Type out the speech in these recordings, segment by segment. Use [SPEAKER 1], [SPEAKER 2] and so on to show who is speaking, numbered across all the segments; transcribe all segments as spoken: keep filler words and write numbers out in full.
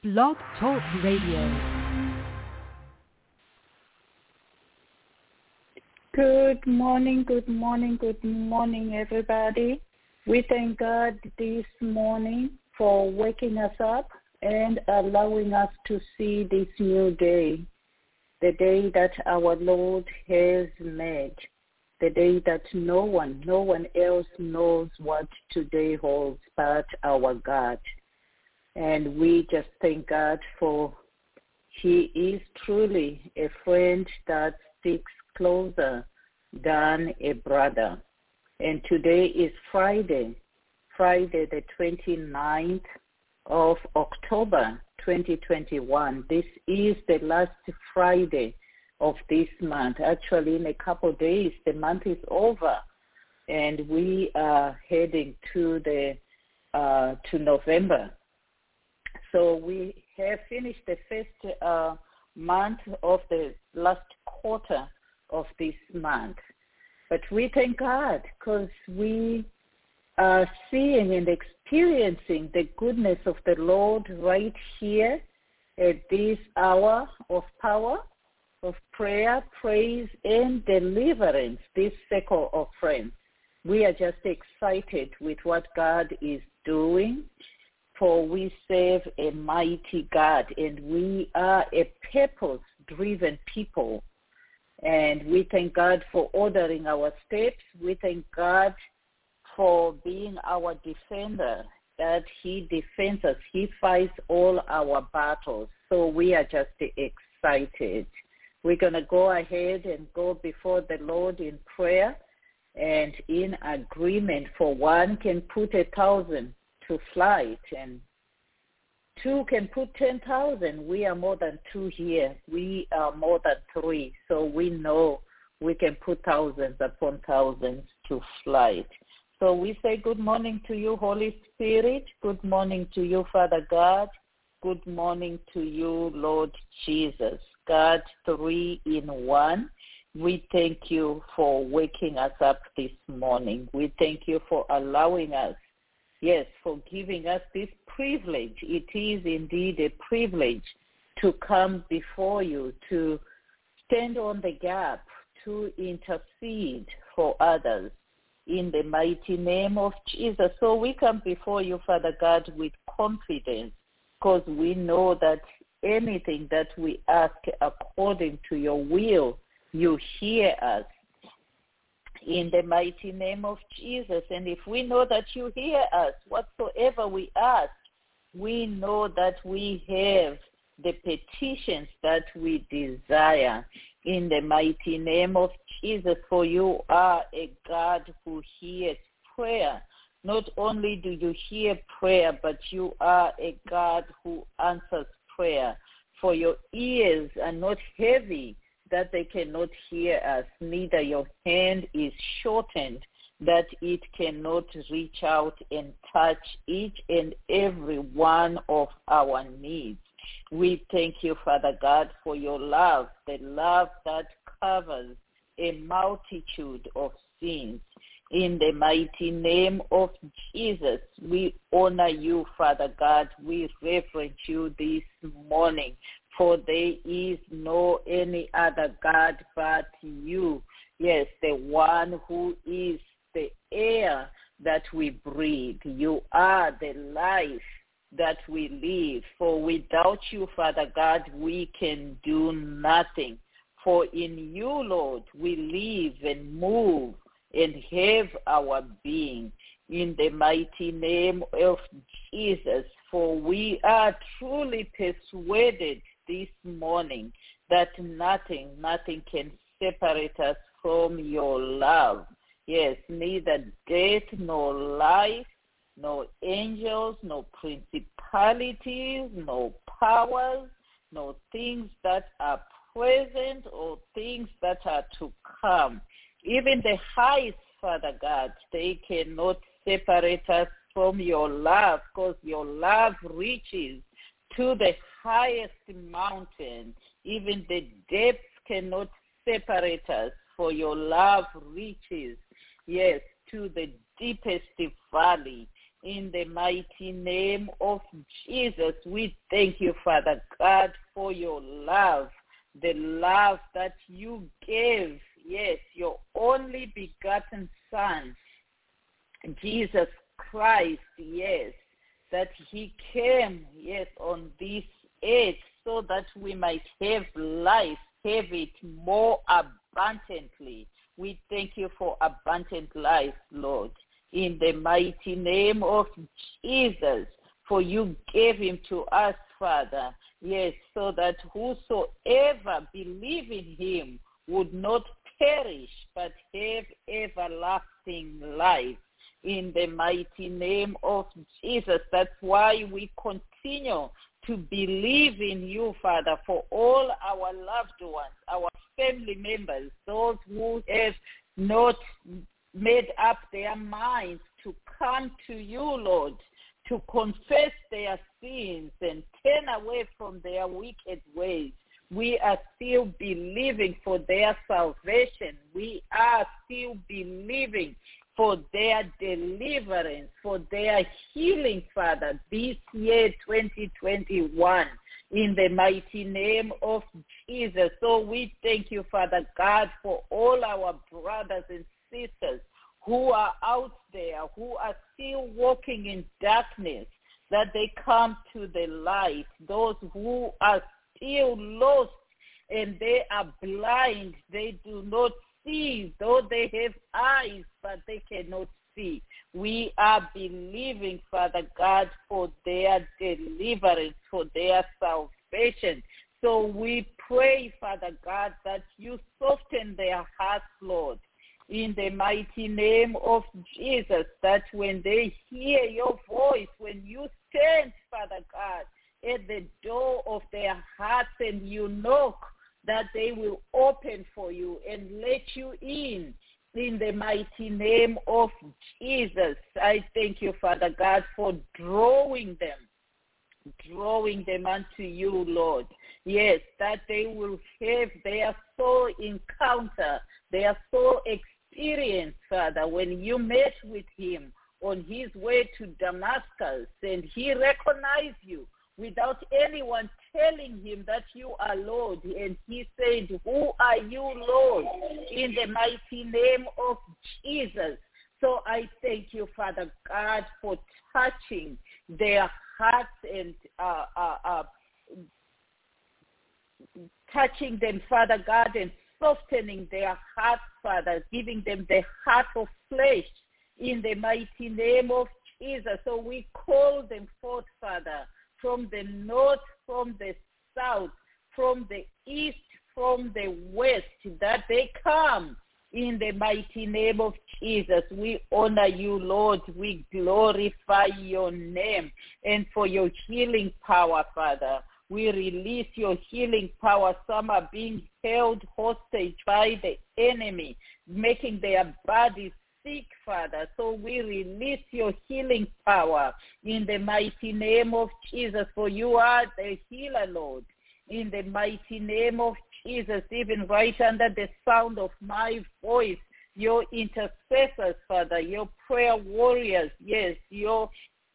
[SPEAKER 1] Blog Talk Radio.
[SPEAKER 2] Good morning, good morning, good morning, everybody. We thank God this morning for waking us up and allowing us to see this new day, the day that our Lord has made, the day that no one, no one else knows what today holds but our God. And we just thank God for He is truly a friend that sticks closer than a brother. And today is Friday, Friday the twenty-ninth of October, twenty twenty-one. This is the last Friday of this month. Actually, in a couple of days, the month is over, and we are heading to the uh, to November. So we have finished the first uh, month of the last quarter of this month. But we thank God because we are seeing and experiencing the goodness of the Lord right here at this hour of power, of prayer, praise, and deliverance, this circle of friends. We are just excited with what God is doing, for we serve a mighty God, and we are a purpose-driven people. And we thank God for ordering our steps. We thank God for being our defender, that He defends us. He fights all our battles. So we are just excited. We're going to go ahead and go before the Lord in prayer and in agreement. For one can put a thousand to flight, and two can put ten thousand. We are more than two here. We are more than three. So we know we can put thousands upon thousands to flight. So we say good morning to you, Holy Spirit. Good morning to you, Father God. Good morning to you, Lord Jesus. God, three in one. We thank you for waking us up this morning. We thank you for allowing us, yes, for giving us this privilege. It is indeed a privilege to come before you, to stand on the gap, to intercede for others in the mighty name of Jesus. So we come before you, Father God, with confidence, because we know that anything that we ask according to your will, you hear us. In the mighty name of Jesus. And if we know that you hear us, whatsoever we ask, we know that we have the petitions that we desire. In the mighty name of Jesus, for you are a God who hears prayer. Not only do you hear prayer, but you are a God who answers prayer. For your ears are not heavy that they cannot hear us, neither your hand is shortened that it cannot reach out and touch each and every one of our needs. We thank you, Father God, for your love, the love that covers a multitude of sins. In the mighty name of Jesus, we honor you, Father God. We reverence you this morning, for there is no any other God but you. Yes, the one who is the air that we breathe. You are the life that we live. For without you, Father God, we can do nothing. For in you, Lord, we live and move and have our being. In the mighty name of Jesus, for we are truly persuaded this morning that nothing, nothing can separate us from your love. Yes, neither death nor life, no angels, no principalities, no powers, no things that are present or things that are to come. Even the heights, Father God, they cannot separate us from your love, because your love reaches to the highest mountain. Even the depths cannot separate us, for your love reaches, yes, to the deepest valley. In the mighty name of Jesus, we thank you, Father God, for your love, the love that you gave, yes, your only begotten Son, Jesus Christ, yes, that he came, yes, on this earth so that we might have life, have it more abundantly. We thank you for abundant life, Lord, in the mighty name of Jesus, for you gave him to us, Father, yes, so that whosoever believe in him would not perish but have everlasting life. In the mighty name of Jesus. That's why we continue to believe in you, Father, for all our loved ones, our family members, those who have not made up their minds to come to you, Lord, to confess their sins and turn away from their wicked ways. We are still believing for their salvation. We are still believing for their deliverance, for their healing, Father, this year twenty twenty-one, in the mighty name of Jesus. So we thank you, Father God, for all our brothers and sisters who are out there, who are still walking in darkness, that they come to the light. Those who are still lost and they are blind, they do not see, though they have eyes, but they cannot see. We are believing, Father God, for their deliverance, for their salvation. So we pray, Father God, that you soften their hearts, Lord, in the mighty name of Jesus, that when they hear your voice, when you stand, Father God, at the door of their hearts and you knock, that they will open for you and let you in, in the mighty name of Jesus. I thank you, Father God, for drawing them, drawing them unto you, Lord. Yes, that they will have their soul encounter, their soul experience, Father, when you met with him on his way to Damascus and he recognized you without anyone telling him that you are Lord. And he said, who are you, Lord? In the mighty name of Jesus. So I thank you, Father God, for touching their hearts and uh, uh, uh, touching them, Father God, and softening their hearts, Father, giving them the heart of flesh in the mighty name of Jesus. So we call them forth, Father, from the north, from the south, from the east, from the west, that they come in the mighty name of Jesus. We honor you, Lord. We glorify your name and for your healing power, Father. We release your healing power. Some are being held hostage by the enemy, making their bodies sick, Father. So we release your healing power in the mighty name of Jesus, for you are the healer, Lord. In the mighty name of Jesus, even right under the sound of my voice, your intercessors, Father, your prayer warriors, yes, your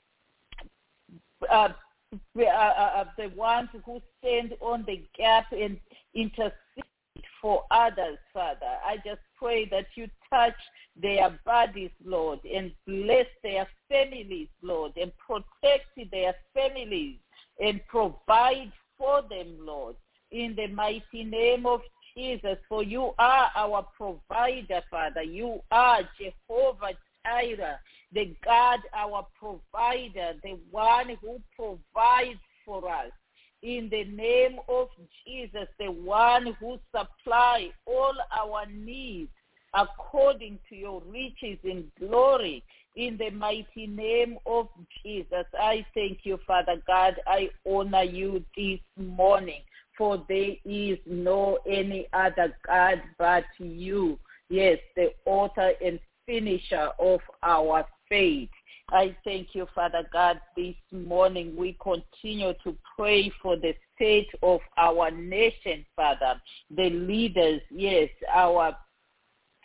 [SPEAKER 2] uh, uh, uh, the ones who stand on the gap and intercede for others, Father. I just pray that you touch their bodies, Lord, and bless their families, Lord, and protect their families and provide for them, Lord, in the mighty name of Jesus. For you are our provider, Father. You are Jehovah Jireh, the God, our provider, the one who provides for us. In the name of Jesus, the one who supplies all our needs according to your riches in glory. In the mighty name of Jesus, I thank you, Father God. I honor you this morning, for there is no any other God but you. Yes, the author and finisher of our faith. I thank you, Father God, this morning. We continue to pray for the state of our nation, Father, the leaders, yes, our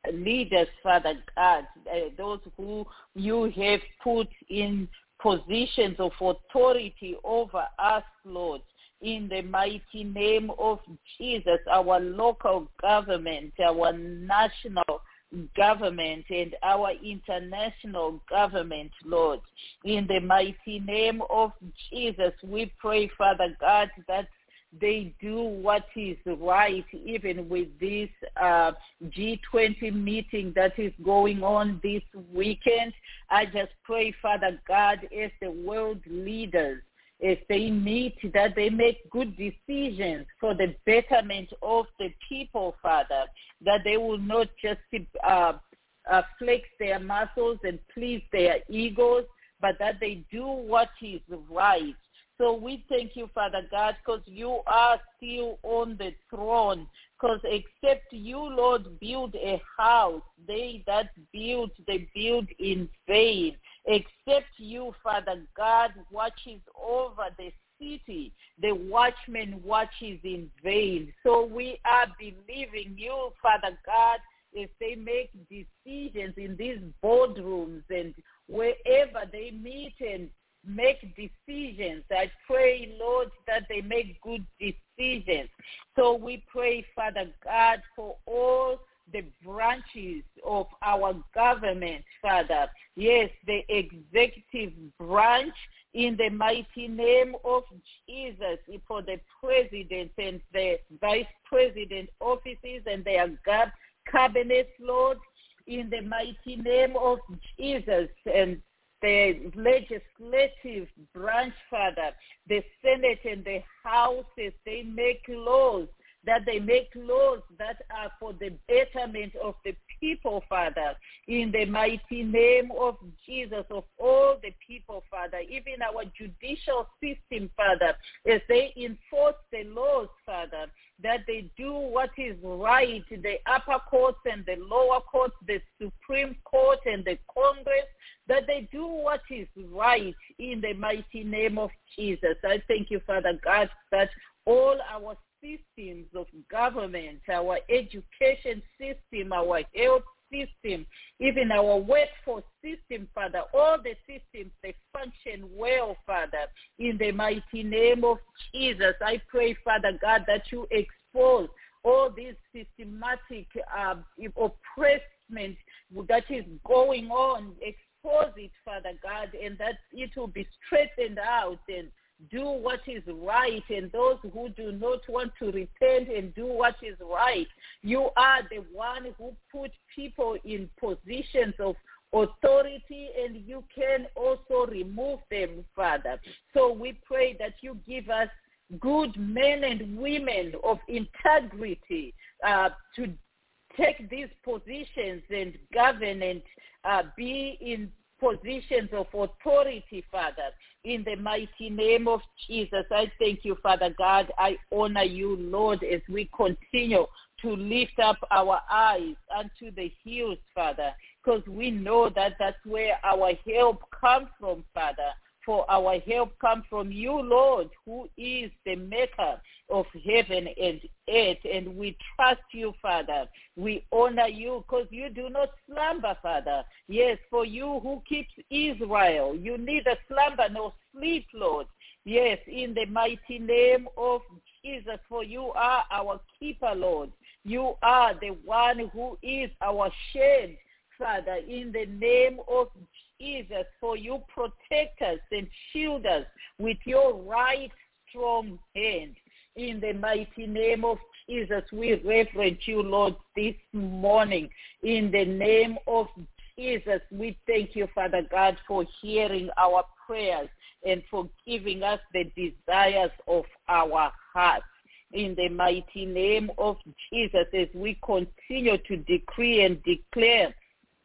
[SPEAKER 2] leaders, Father God, uh, those who you have put in positions of authority over us, Lord. In the mighty name of Jesus, our local government, our national government, and our international government, Lord. In the mighty name of Jesus, we pray, Father God, that they do what is right, even with this uh, G twenty meeting that is going on this weekend. I just pray, Father God, as the world leaders, as they meet, that they make good decisions for the betterment of the people, Father, that they will not just uh, uh, flex their muscles and please their egos, but that they do what is right. So we thank you, Father God, because you are still on the throne, because except you, Lord, build a house, they that build, they build in vain. Except you, Father God, watches over the city, the watchman watches in vain. So we are believing you, Father God, if they make decisions in these boardrooms and wherever they meet and make decisions. I pray, Lord, that they make good decisions. So we pray, Father God, for all the branches of our government, Father. Yes, the executive branch, in the mighty name of Jesus, for the president and the vice president offices and their cabinets, Lord, in the mighty name of Jesus, and the legislative branch, Father, the Senate and the houses, they make laws, that they make laws that are for the betterment of the people, Father, in the mighty name of Jesus, of all the people, Father, even our judicial system, Father, as they enforce the laws, Father, that they do what is right, the upper courts and the lower courts, the Supreme Court and the Congress, that they do what is right in the mighty name of Jesus. I thank you, Father God, that all our systems of government, our education system, our health system, even our workforce system, Father, all the systems, they function well, Father, in the mighty name of Jesus. I pray, Father God, that you expose all this systematic uh, oppressment that is going on. Expose it, Father God, and that it will be straightened out and do what is right, and those who do not want to repent and do what is right. You are the one who put people in positions of authority, and you can also remove them, Father. So we pray that you give us good men and women of integrity uh, to take these positions and govern and uh, be in positions of authority, Father, in the mighty name of Jesus. I thank you, Father God. I honor you, Lord, as we continue to lift up our eyes unto the hills, Father, because we know that that's where our help comes from, Father. For our help comes from you, Lord, who is the maker of heaven and earth. And we trust you, Father. We honor you because you do not slumber, Father. Yes, for you who keeps Israel, you neither slumber nor sleep, Lord. Yes, in the mighty name of Jesus, for you are our keeper, Lord. You are the one who is our shade, Father, in the name of Jesus, for you protect us and shield us with your right strong hand. In the mighty name of Jesus, we reverence you, Lord, this morning. In the name of Jesus, we thank you, Father God, for hearing our prayers and for giving us the desires of our hearts. In the mighty name of Jesus, as we continue to decree and declare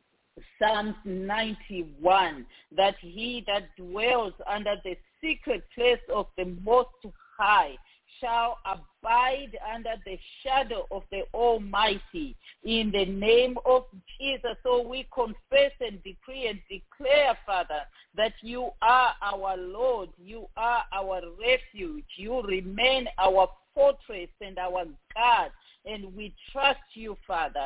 [SPEAKER 2] Psalms ninety-one, that he that dwells under the secret place of the Most High shall abide under the shadow of the Almighty. In the name of Jesus, so we confess and decree and declare, Father, that you are our Lord, you are our refuge, you remain our fortress and our God, and we trust you, Father.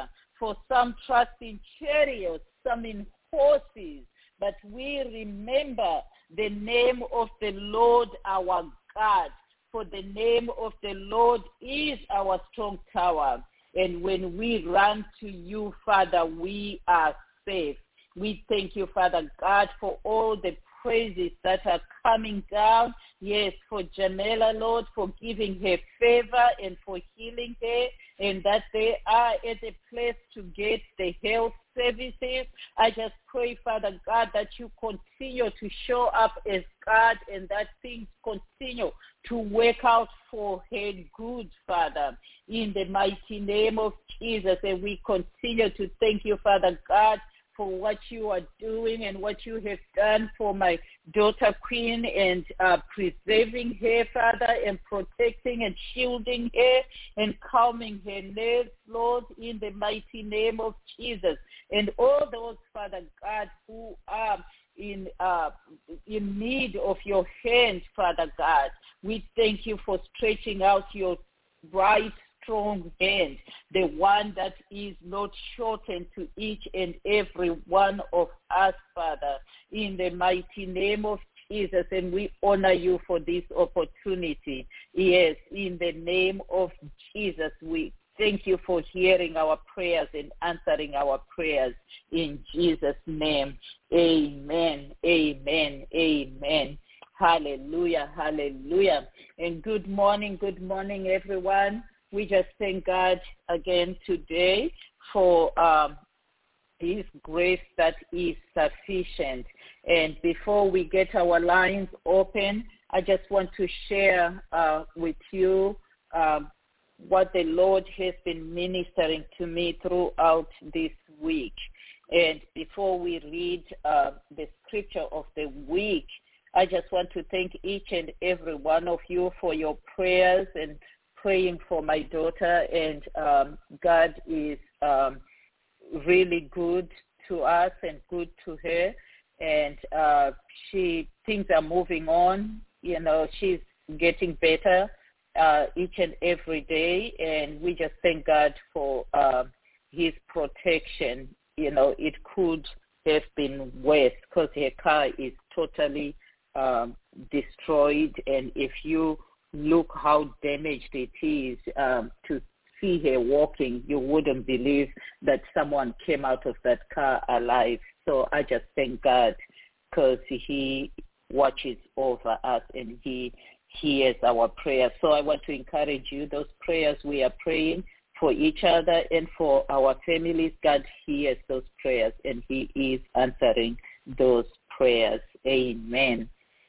[SPEAKER 2] for some trust in chariots, some in horses, but we remember the name of the Lord our God, for the name of the Lord is our strong tower. And when we run to you, Father, we are safe. We thank you, Father God, for all the praises that are coming down. Yes, for Janella, Lord, for giving her favor and for healing her, and that they are at a place to get the health services. I just pray, Father God, that you continue to show up as God and that things continue to work out for her good, Father, in the mighty name of Jesus. And we continue to thank you, Father God, for what you are doing and what you have done for my daughter Queen, and uh, preserving her, Father, and protecting and shielding her and calming her nerves, Lord, in the mighty name of Jesus. And all those, Father God, who are in uh, in need of your hand, Father God, we thank you for stretching out your right strong hand, the one that is not shortened to each and every one of us, Father, in the mighty name of Jesus. And we honor you for this opportunity. Yes, in the name of Jesus, we thank you for hearing our prayers and answering our prayers in Jesus' name. Amen, amen, amen. Hallelujah, hallelujah. And good morning, good morning, everyone. We just thank God again today for um, His grace that is sufficient. And before we get our lines open, I just want to share uh, with you uh, what the Lord has been ministering to me throughout this week. And before we read uh, the scripture of the week, I just want to thank each and every one of you for your prayers and praying for my daughter, and um, God is um, really good to us and good to her, and uh, she things are moving on. You know, she's getting better uh, each and every day, and we just thank God for uh, His protection. You know, it could have been worse because her car is totally um, destroyed, and if you look how damaged it is, um, to see her walking, you wouldn't believe that someone came out of that car alive. So I just thank God because He watches over us and He hears our prayers. So I want to encourage you, those prayers we are praying for each other and for our families, God hears those prayers and He is answering those prayers. Amen.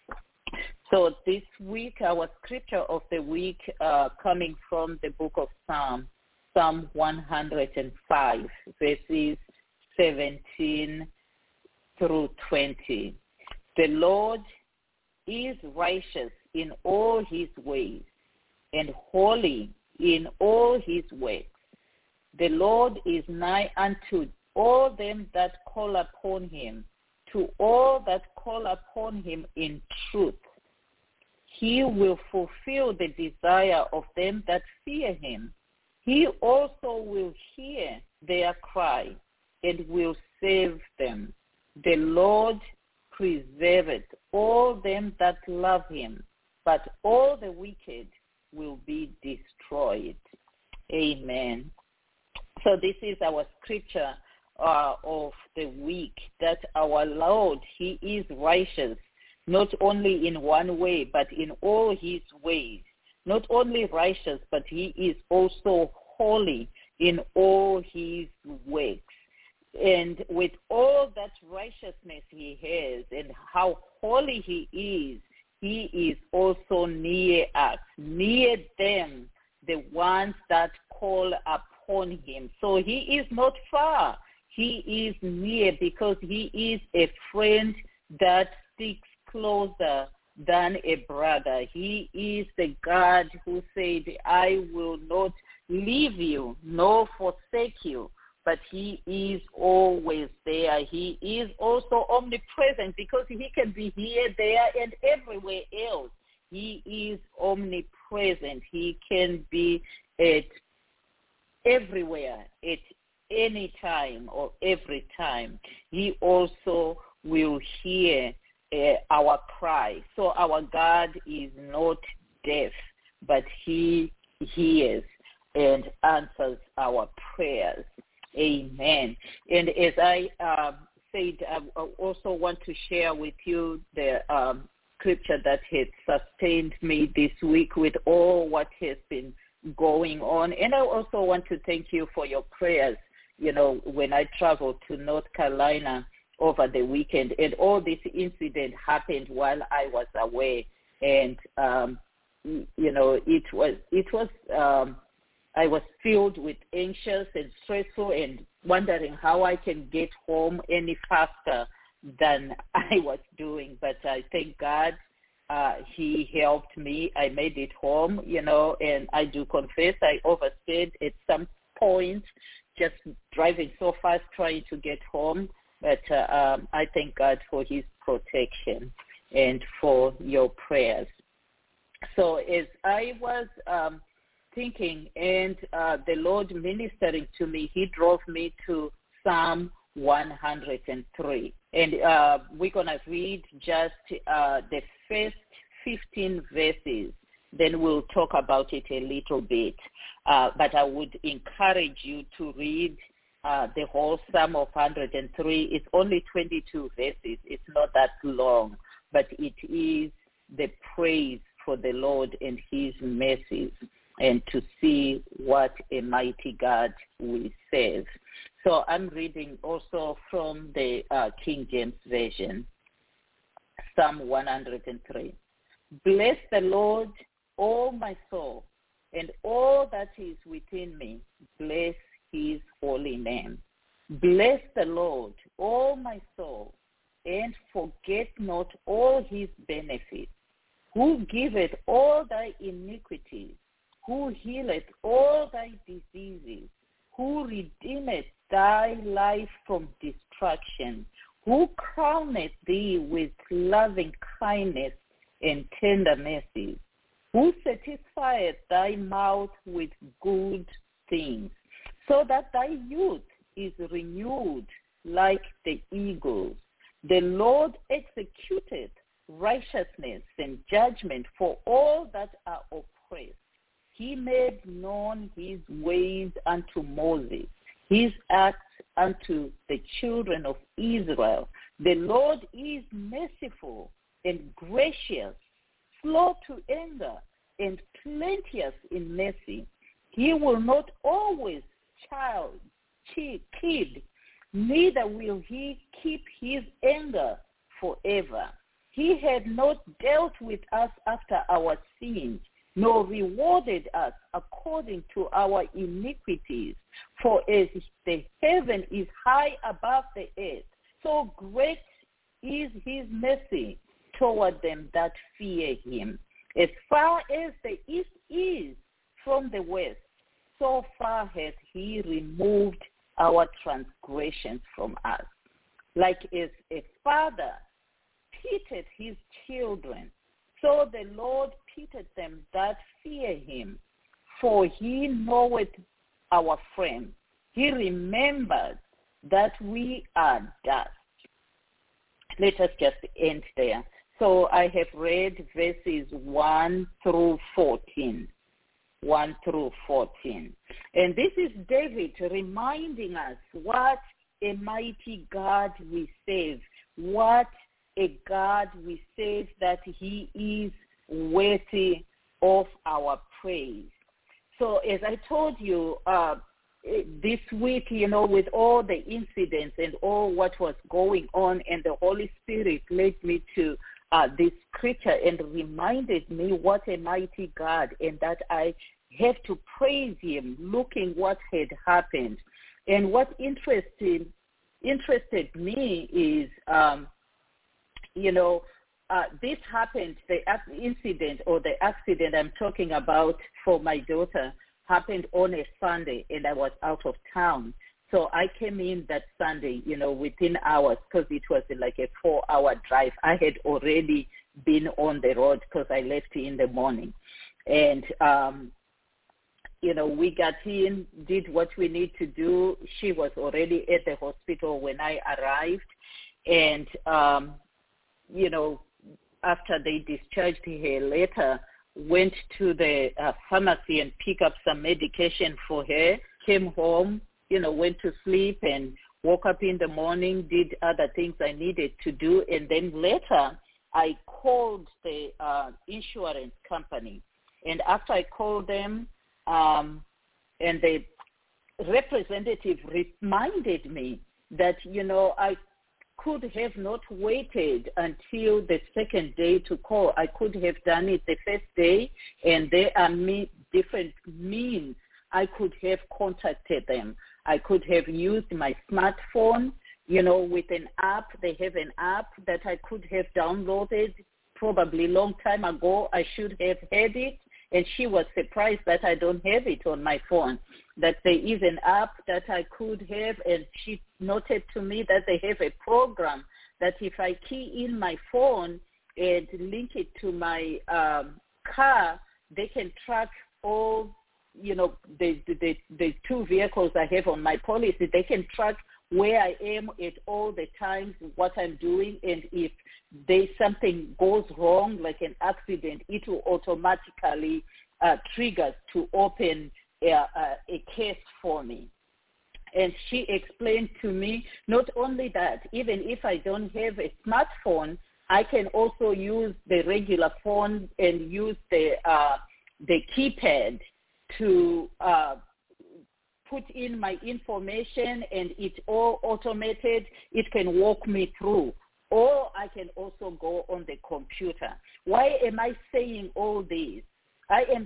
[SPEAKER 2] So this week, our scripture of the week uh, coming from the book of Psalm, Psalm one hundred five, verses seventeen through twenty. The Lord is righteous in all His ways and holy in all His works. The Lord is nigh unto all them that call upon Him, to all that call upon Him in truth. He will fulfill the desire of them that fear Him. He also will hear their cry and will save them. The Lord preserveth all them that love Him, but all the wicked will be destroyed. Amen. So this is our scripture uh, of the week, that our Lord, He is righteous, not only in one way, but in all His ways. Not only righteous, but He is also holy in all His works. And with all that righteousness He has and how holy He is, He is also near us, near them, the ones that call upon Him. So He is not far. He is near because He is a friend that sticks closer than a brother. He is the God who said, I will not leave you nor forsake you, but He is always there. He is also omnipresent because He can be here, there, and everywhere else. He is omnipresent. He can be at everywhere at any time or every time. He also will hear uh, our cry. So our God is not deaf, but he hears and answers our prayers. Amen. And as I uh, said, I also want to share with you the um, scripture that has sustained me this week with all what has been going on. And I also want to thank you for your prayers, you know, when I traveled to North Carolina over the weekend. And all this incident happened while I was away. And, um, you know, it was, it was, um, I was filled with anxious and stressful and wondering how I can get home any faster than I was doing. But I thank God uh, he helped me. I made it home, you know, and I do confess I overstayed at some point, just driving so fast trying to get home. But uh, um, I thank God for his protection and for your prayers. So as I was um, thinking and uh, the Lord ministering to me, he drove me to Psalm one hundred three. And uh, we're going to read just uh, the first fifteen verses. Then we'll talk about it a little bit. Uh, but I would encourage you to read uh, the whole Psalm of one hundred three. It's only twenty-two verses. It's not that long, but it is the praise for the Lord and his mercies, and to see what a mighty God we serve. So I'm reading also from the uh, King James Version, Psalm one hundred three. Bless the Lord, O my soul, and all that is within me. Bless his holy name. Bless the Lord, O my soul, and forget not all his benefits, who giveth all thy iniquities, who healeth all thy diseases, who redeemeth thy life from destruction, who crowneth thee with loving kindness and tender mercies, who satisfieth thy mouth with good things, so that thy youth is renewed like the eagles. The Lord executeth righteousness and judgment for all that are oppressed. He made known his ways unto Moses, his acts unto the children of Israel. The Lord is merciful and gracious, slow to anger, and plenteous in mercy. He will not always child, kid, neither will he keep his anger forever. He had not dealt with us after our sins, nor rewarded us according to our iniquities. For as the heaven is high above the earth, so great is his mercy toward them that fear him. As far as the east is from the west, so far hath he removed our transgressions from us. Like as a father pitied his children, so the Lord pitied them that fear him. For he knoweth our frame. He remembers that we are dust. Let us just end there. So I have read verses one through fourteen. one through fourteen. And this is David reminding us what a mighty God we serve, what a God we serve, that he is worthy of our praise. So as I told you, uh, this week, you know, with all the incidents and all what was going on, and the Holy Spirit led me to uh, this scripture and reminded me what a mighty God, and that I have to praise him, looking what had happened. And what interested, interested me is, um, you know, uh, this happened, the incident or the accident I'm talking about for my daughter happened on a Sunday, and I was out of town. So I came in that Sunday, you know, within hours, because it was like a four-hour drive. I had already been on the road because I left in the morning. And, um, you know, we got in, did what we need to do. She was already at the hospital when I arrived. And, um, you know, after they discharged her later, went to the uh, pharmacy and picked up some medication for her, came home, you know, went to sleep and woke up in the morning, did other things I needed to do. And then later I called the uh, insurance company. And after I called them, um, and the representative reminded me that, you know, I could have not waited until the second day to call. I could have done it the first day, and there are me, different means I could have contacted them. I could have used my smartphone, you know, with an app. They have an app that I could have downloaded probably a long time ago. I should have had it, and she was surprised that I don't have it on my phone, that there is an app that I could have, and she noted to me that they have a program that if I key in my phone and link it to my um, car, they can track all, you know, the, the, the two vehicles I have on my policy. They can track where I am at all the times, what I'm doing, and if there's something goes wrong, like an accident, it will automatically uh, trigger to open a, a, a case for me. And she explained to me, not only that, even if I don't have a smartphone, I can also use the regular phone and use the uh, the keypad to uh, put in my information, and it's all automated. It can walk me through. Or I can also go on the computer. Why am I saying all this? I am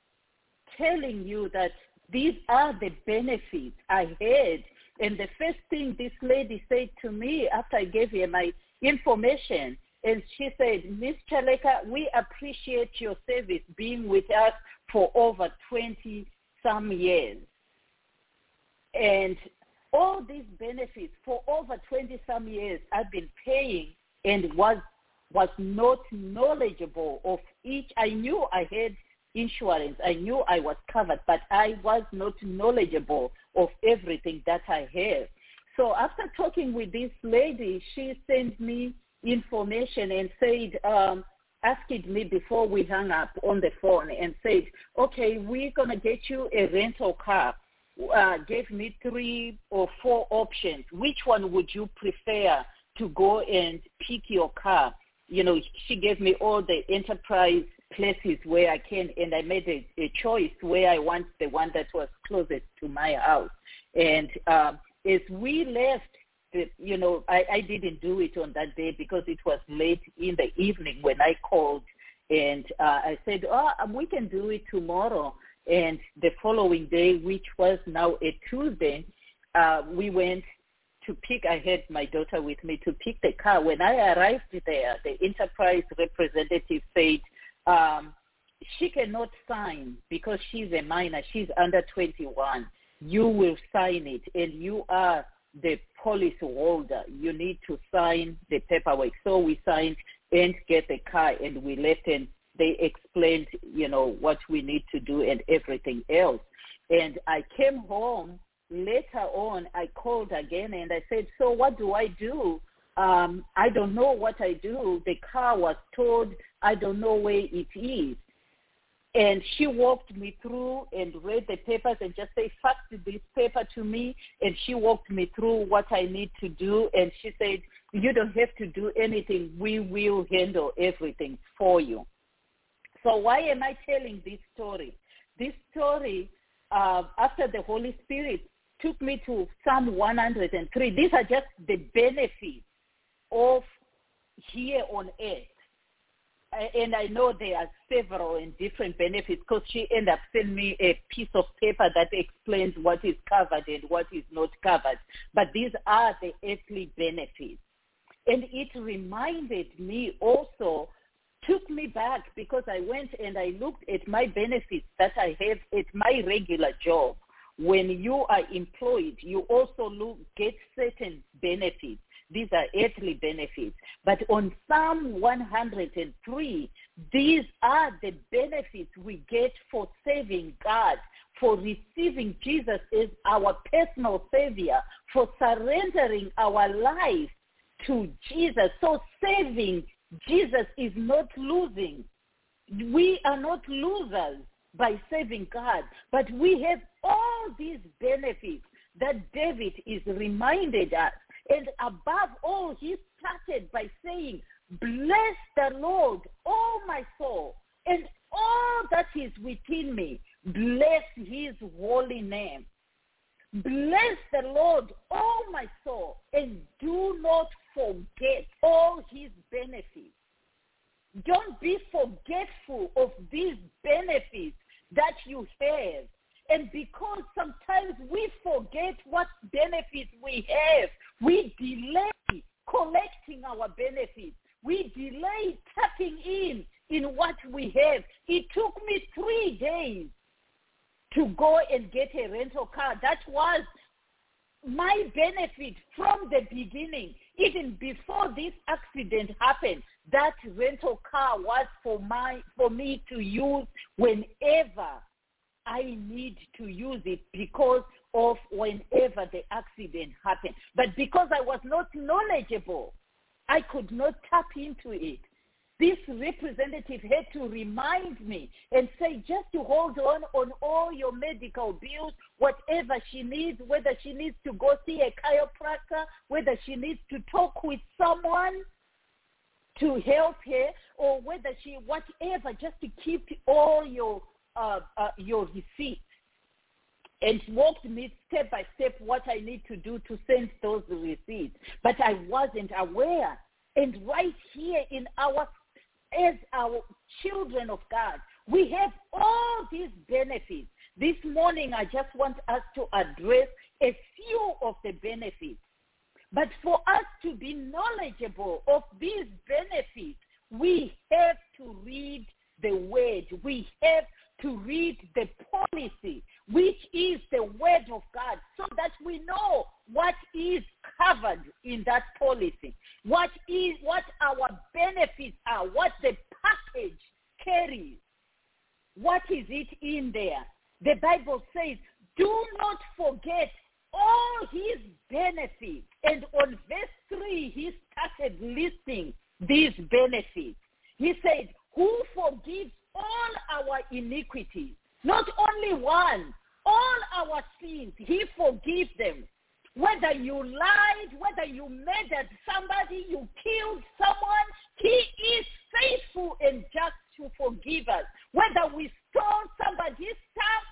[SPEAKER 2] telling you that these are the benefits I had. And the first thing this lady said to me after I gave her my information, and she said, Miz Chaleka, we appreciate your service being with us for over twenty some years. And all these benefits for over twenty some years I've been paying and was was not knowledgeable of each. I knew I had insurance. I knew I was covered, but I was not knowledgeable of everything that I have. So after talking with this lady, she sent me information and said, um, asked me before we hung up on the phone and said, okay, we're going to get you a rental car. Uh, gave me three or four options. Which one would you prefer to go and pick your car? You know, she gave me all the enterprise places where I can, and I made a, a choice where I want the one that was closest to my house. And um, as we left, the, you know, I, I didn't do it on that day because it was late in the evening when I called, and uh, I said, oh, we can do it tomorrow. And the following day, which was now a Tuesday, uh, we went to pick, I had my daughter with me to pick the car. When I arrived there, the enterprise representative said um, she cannot sign because she's a minor. She's under twenty-one. You will sign it, and you are the policy holder. You need to sign the paperwork. So we signed and get the car, and we left, and they explained, you know, what we need to do and everything else. And I came home later on. I called again and I said, so what do I do? Um, I don't know what I do. The car was towed. I don't know where it is. And she walked me through and read the papers and just said, fax this paper to me. And she walked me through what I need to do. And she said, you don't have to do anything. We will handle everything for you. So why am I telling this story? This story, uh, after the Holy Spirit took me to Psalm one hundred three. These are just the benefits of here on earth. And I know there are several and different benefits because she ended up sending me a piece of paper that explains what is covered and what is not covered. But these are the earthly benefits. And it reminded me also, took me back because I went and I looked at my benefits that I have at my regular job. When you are employed, you also look, get certain benefits. These are earthly benefits. But on Psalm one hundred three, These are the benefits we get for serving God, for receiving Jesus as our personal Savior, for surrendering our life to Jesus. So serving Jesus is not losing. We are not losers by serving God, but we have all these benefits that David is reminded us. And above all, he started by saying, bless the Lord, O my soul, and all that is within me. Bless his holy name. Bless the Lord, O my soul, and do not forget all his benefits. Don't be forgetful of these benefits that you have. And because sometimes we forget what benefits we have, we delay collecting our benefits. We delay tapping in in what we have. It took me three days to go and get a rental car. That was my benefit from the beginning. Even before this accident happened, that rental car was for my for me to use whenever I need to use it, because of whenever the accident happened. But because I was not knowledgeable, I could not tap into it. This representative had to remind me and say, just to hold on on all your medical bills, whatever she needs, whether she needs to go see a chiropractor, whether she needs to talk with someone to help her, or whether she, whatever, just to keep all your uh, uh, your receipts. And walked me step by step what I need to do to send those receipts. But I wasn't aware. And right here in our, as our children of God, we have all these benefits. This morning, I just want us to address a few of the benefits. But for us to be knowledgeable of these benefits, we have to read the word. We have to read the policy, which is the word of God, so that we know what is covered in that policy, what is what our benefits are, what the package carries, what is it in there. The Bible says, do not forget all his benefits. And on verse three, he started listing these benefits. He said, who forgives all our iniquities, not only one, all our sins, he forgives them. Whether you lied, whether you murdered somebody, you killed someone, he is faithful and just to forgive us. Whether we stole somebody's stuff,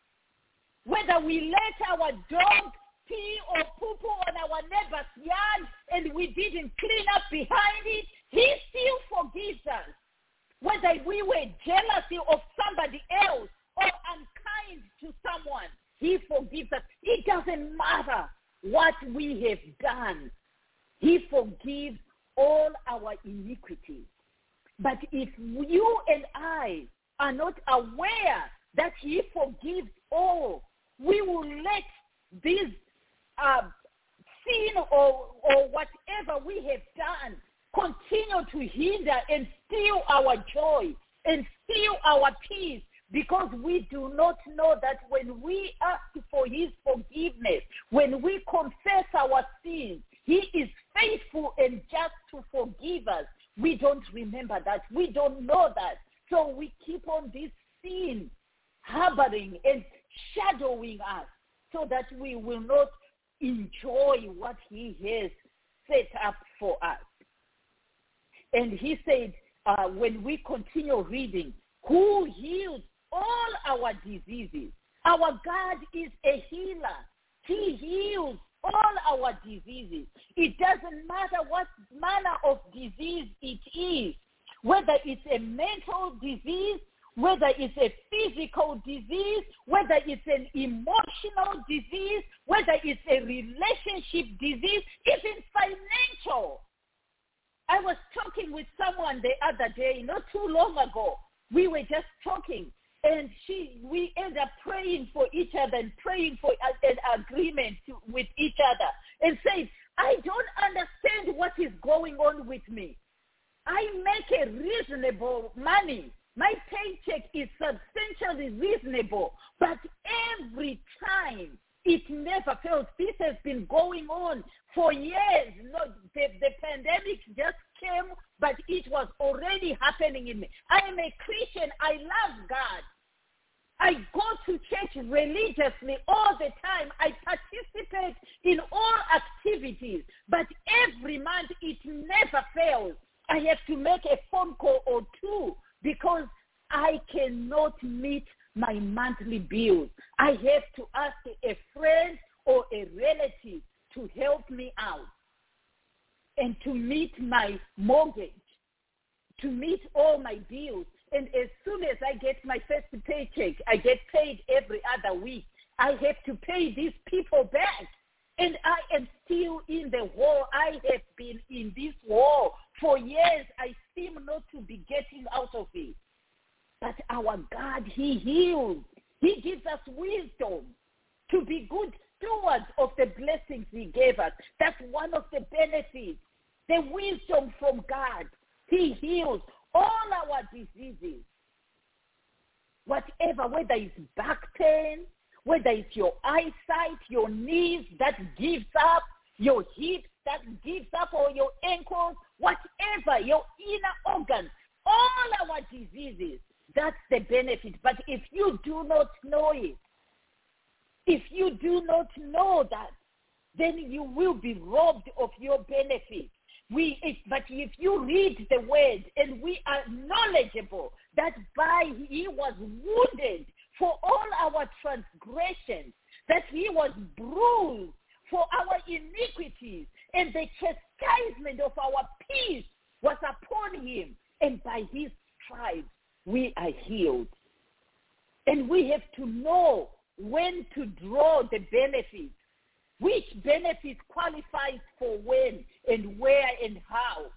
[SPEAKER 2] whether we let our dog pee or poo-poo on our neighbor's yard and we didn't clean up behind it, he still forgives us. Whether we were jealous of somebody else or unkind to someone, he forgives us. It doesn't matter what we have done. He forgives all our iniquities. But if you and I are not aware that he forgives all, we will let this uh, sin or, or whatever we have done continue to hinder and steal our joy and steal our peace, because we do not know that when we ask for his forgiveness, when we confess our sins, he is faithful and just to forgive us. We don't remember that. We don't know that. So we keep on this sin harboring and shadowing us so that we will not enjoy what he has set up for us. And he said, uh, when we continue reading, who heals all our diseases? Our God is a healer. He heals all our diseases. It doesn't matter what manner of disease it is, whether it's a mental disease, whether it's a physical disease, whether it's an emotional disease, whether it's a relationship disease, even financial. I was talking with someone the other day, not too long ago. We were just talking, and she, we ended up praying for each other and praying for an agreement to, with each other, and said, I don't understand what is going on with me. I make a reasonable money. My paycheck is substantially reasonable, but every time it never fails. This has been going on for years. No, the, the pandemic just came, but it was already happening in me. I am a Christian. I love God. I go to church religiously all the time. I participate in all activities, but every month it never fails. I have to make a phone call or two because I cannot meet my monthly bills. I have to ask a friend or a relative to help me out and to meet my mortgage, to meet all my bills. And as soon as I get my first paycheck, I get paid every other week. I have to pay these people back. And I am still in the war. I have been in this war for years. I seem not to be getting out of it. But our God, he heals. He gives us wisdom to be good stewards of the blessings he gave us. That's one of the benefits, the wisdom from God. He heals all our diseases. Whatever, whether it's back pain, whether it's your eyesight, your knees that gives up, your hips that gives up, or your ankles, whatever, your inner organs, all our diseases, that's the benefit. But if you do not know it, if you do not know that, then you will be robbed of your benefit. We, if, but if you read the word and we are knowledgeable that by he was wounded for all our transgressions, that he was bruised for our iniquities, and the chastisement of our peace was upon him, and by his stripes we are healed. And we have to know when to draw the benefits, which benefit qualifies for when and where and how.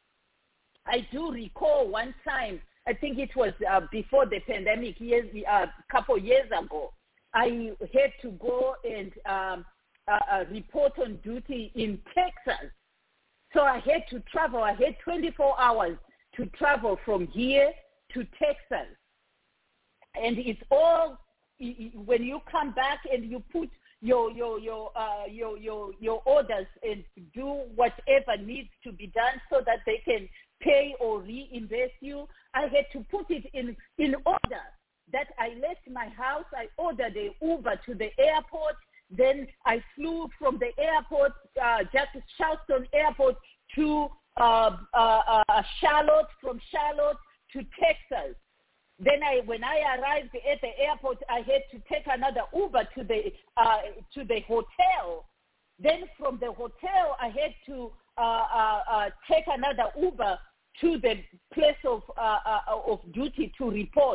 [SPEAKER 2] I do recall one time, I think it was uh, before the pandemic, years, a uh, couple years ago, I had to go and um, uh, uh, report on duty in Texas. So I had to travel. I had twenty-four hours to travel from here to Texas. And it's all, when you come back and you put your your your uh, your your your orders and do whatever needs to be done so that they can pay or reimburse you, I had to put it in in order that I left my house. I ordered an Uber to the airport. Then I flew from the airport, uh, just Charleston Airport, to uh, uh, uh, Charlotte, from Charlotte to Texas. Then I, when I arrived at the airport, I had to take another Uber to the uh, to the hotel. Then from the hotel, I had to uh, uh, uh, take another Uber to the place of uh, uh, of duty to report.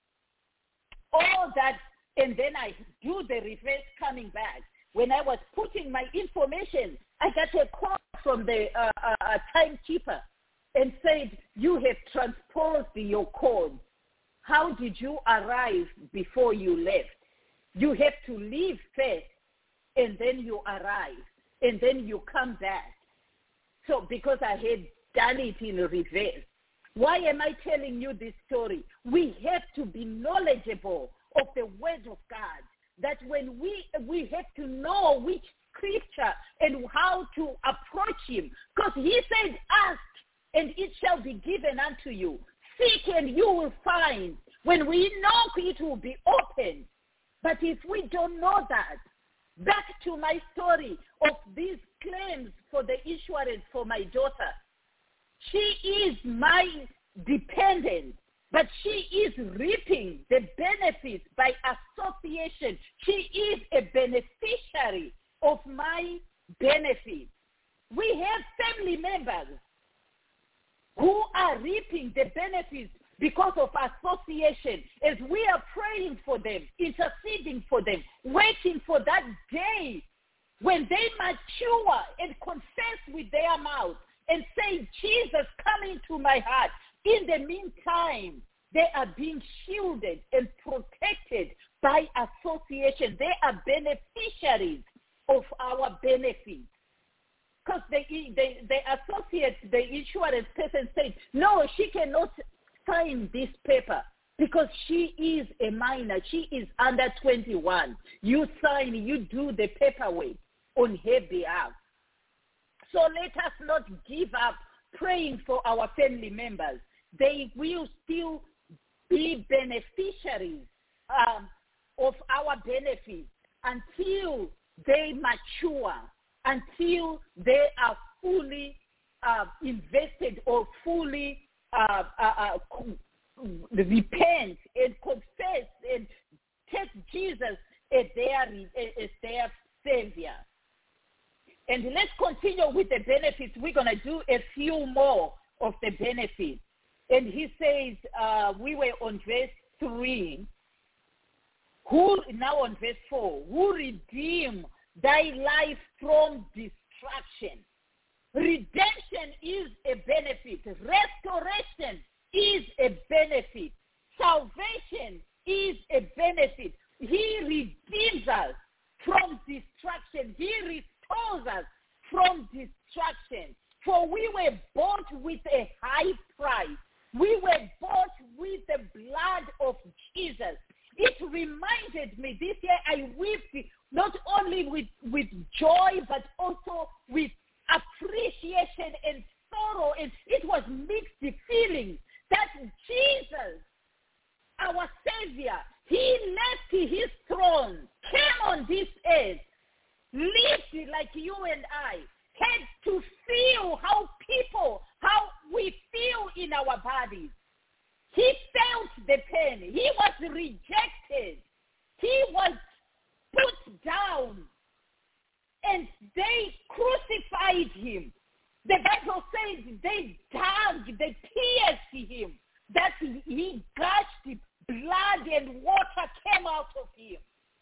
[SPEAKER 2] All that, and then I do the reverse coming back. When I was putting my information, I got a call from the uh, uh, timekeeper and said, "You have transposed your code. How did you arrive before you left? You have to leave first, and then you arrive, and then you come back." So because I had done it in reverse. Why am I telling you this story? We have to be knowledgeable of the word of God, that when we, we have to know which scripture and how to approach him. Because he said, "Ask, and it shall be given unto you. Seek, and you will find. When we knock, it will be opened." But if we don't know that, back to my story of these claims for the insurance for my daughter. She is my dependent, but she is reaping the benefits by association. She is a beneficiary of my benefits. We have family members who are reaping the benefits because of association, as we are praying for them, interceding for them, waiting for that day when they mature and confess with their mouth and say, "Jesus, come into my heart." In the meantime, they are being shielded and protected by association. They are beneficiaries of our benefits. because the, the, the associate, the insurance person said, no, she cannot sign this paper because she is a minor. She is under twenty-one. You sign, you do the paperwork on her behalf. So let us not give up praying for our family members. They will still be beneficiaries um, of our benefits until they mature, until they are fully uh, invested or fully uh, uh, uh, repent and confess and take Jesus as their, as their Savior. And let's continue with the benefits. We're going to do a few more of the benefits. And he says, uh, we were on verse three, who, now on verse four, who redeem thy life from destruction. Redemption is a benefit. Restoration is a benefit. Salvation is a benefit. He redeems us from destruction. He restores us from destruction. For we were bought with a high price. We were bought with the blood of Jesus. It reminded me this year I wept not only with, with joy but also with appreciation and sorrow. And it was mixed feelings that Jesus, our Savior, he left his throne, came on this earth, lived like you and I, had to feel how people, how we feel in our bodies. He felt the pain. He was rejected. He was put down. And they crucified him. The Bible says they dug, they pierced him, that he gushed blood and water came out of him.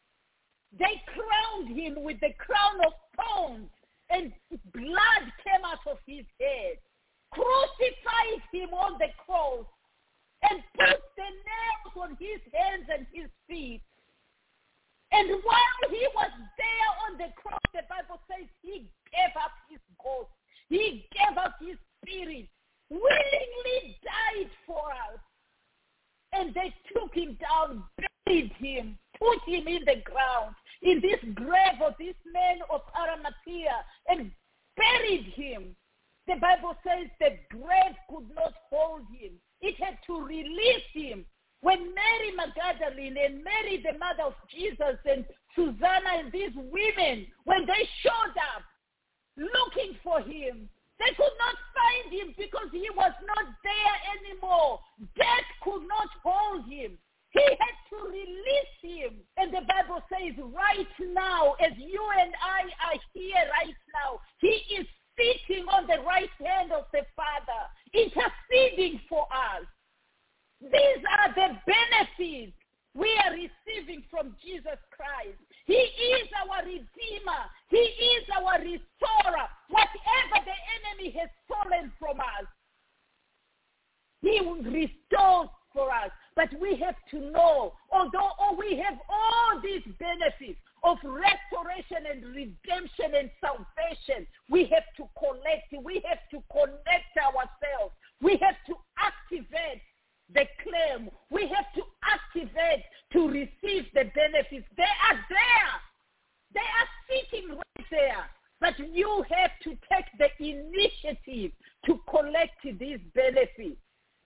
[SPEAKER 2] They crowned him with the crown of thorns, and blood came out of his head, crucified him on the cross, and put the nails on his hands and his feet. And while he was there on the cross, the Bible says he gave up his ghost. He gave up his spirit, willingly died for us. And they took him down, buried him, put him in the ground, in this grave of this man of Arimathea, and buried him. The Bible says the grave could not hold him. It had to release him. When Mary Magdalene and Mary, the mother of Jesus, and Susanna and these women, when they showed up looking for him, they could not find him because he was not there anymore. Death could not hold him. He had to release him. And the Bible says right now, as you and I are here right now, he is sitting on the right hand of the Father, interceding for us. These are the benefits we are receiving from Jesus Christ. He is our Redeemer. He is our Restorer. Whatever the enemy has stolen from us, he restores for us. But we have to know, although oh, we have all these benefits of restoration and redemption and salvation, we have to collect, we have to connect ourselves. We have to activate the claim. We have to activate to receive the benefits. They are there. They are sitting right there. But you have to take the initiative to collect these benefits.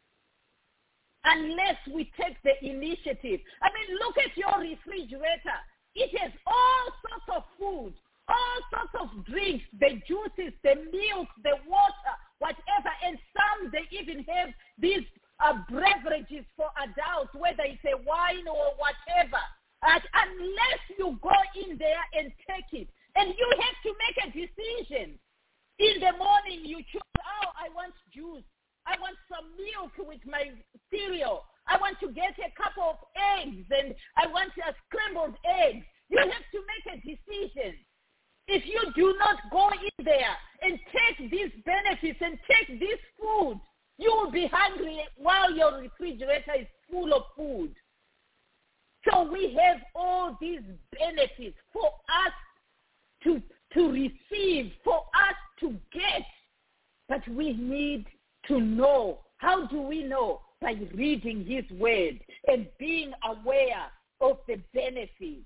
[SPEAKER 2] Unless we take the initiative. I mean, look at your refrigerator. It has all sorts of food, all sorts of drinks, the juices, the milk, the water, whatever. And some, they even have these uh, beverages for adults, whether it's a wine or whatever. Uh, unless you go in there and take it. And you have to make a decision. In the morning, you choose, oh, I want juice. I want some milk with my cereal. I want to get a couple of eggs, and I want a scrambled eggs. You have to make a decision. If you do not go in there and take these benefits and take this food, you will be hungry while your refrigerator is full of food. So we have all these benefits for us to, to receive, for us to get. But we need to know. How do we know? By reading his word and being aware of the benefits.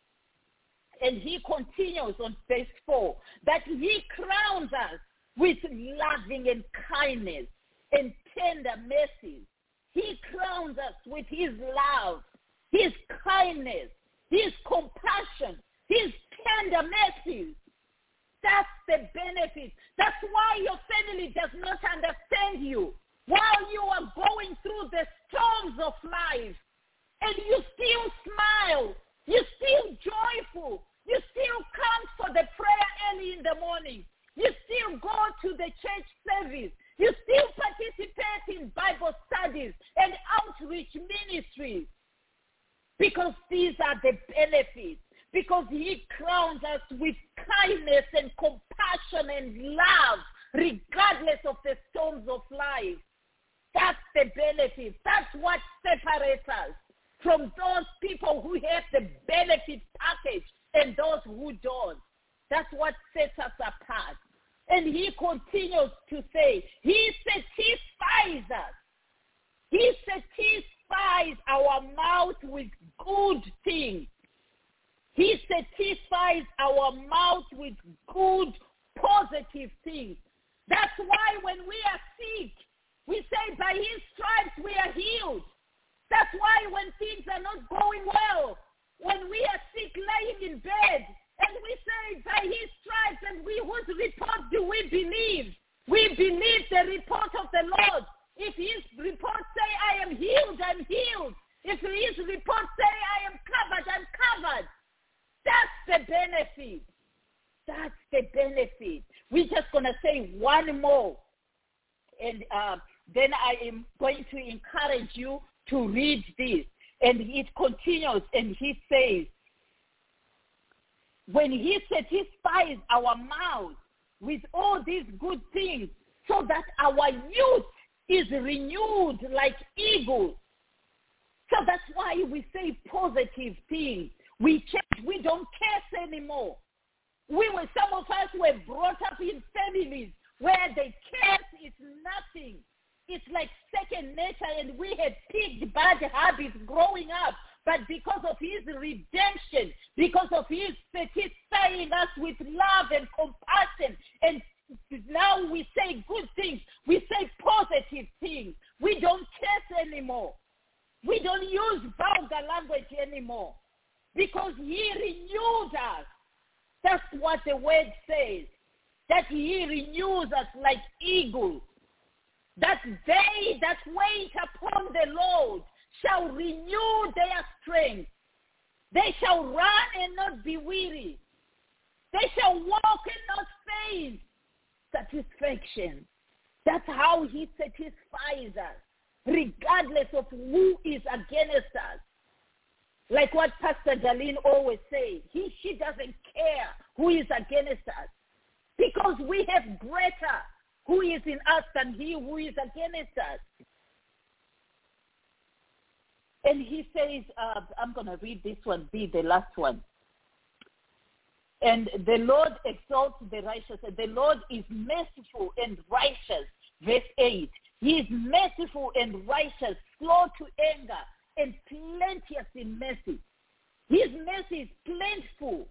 [SPEAKER 2] And he continues on verse four, that he crowns us with loving and kindness and tender mercies. He crowns us with his love, his kindness, his compassion, his tender mercies. That's the benefit. That's why your family does not understand you. While you are going through the storms of life, and you still smile, you still joyful, you still come for the prayer early in the morning, you still go to the church service, you still participate in Bible studies and outreach ministries, because these are the benefits, because he crowns us with kindness and compassion and love, regardless of the storms of life. That's the benefit. That's what separates us from those people who have the benefit package and those who don't. That's what sets us apart. And he continues to say, he satisfies us. He satisfies our mouth with good things. He satisfies our mouth with good, positive things. That's why when we are sick, we say by his stripes we are healed. That's why when things are not going well, when we are sick laying in bed, and we say by his stripes, and we whose report do we believe? We believe the report of the Lord. If his report say I am healed, I'm healed. If his report say I am covered, I'm covered. That's the benefit. That's the benefit. We're just going to say one more. And uh, then I am going to encourage you to read this. And it continues, and he says, when he satisfies our mouth with all these good things, so that our youth is renewed like eagles. So that's why we say positive things. We change. We don't curse anymore. We were, some of us were brought up in families where the curse is nothing. It's like second nature, and we had picked bad habits growing up. But because of his redemption, because of his satisfying us with love and compassion, and now we say good things, we say positive things. We don't curse anymore. We don't use vulgar language anymore, because he renewed us. That's what the word says, that he renews us like eagles. That they that wait upon the Lord shall renew their strength. They shall run and not be weary. They shall walk and not faint. Satisfaction. That's how he satisfies us, regardless of who is against us. Like what Pastor Darlene always says, he, she doesn't care who is against us, because we have greater who is in us than he who is against us. And he says, uh, I'm going to read this one, be the last one. And the Lord exalts the righteous. And the Lord is merciful and righteous. Verse eight. He is merciful and righteous, slow to anger, and plenteous in mercy. His mercy is plentiful.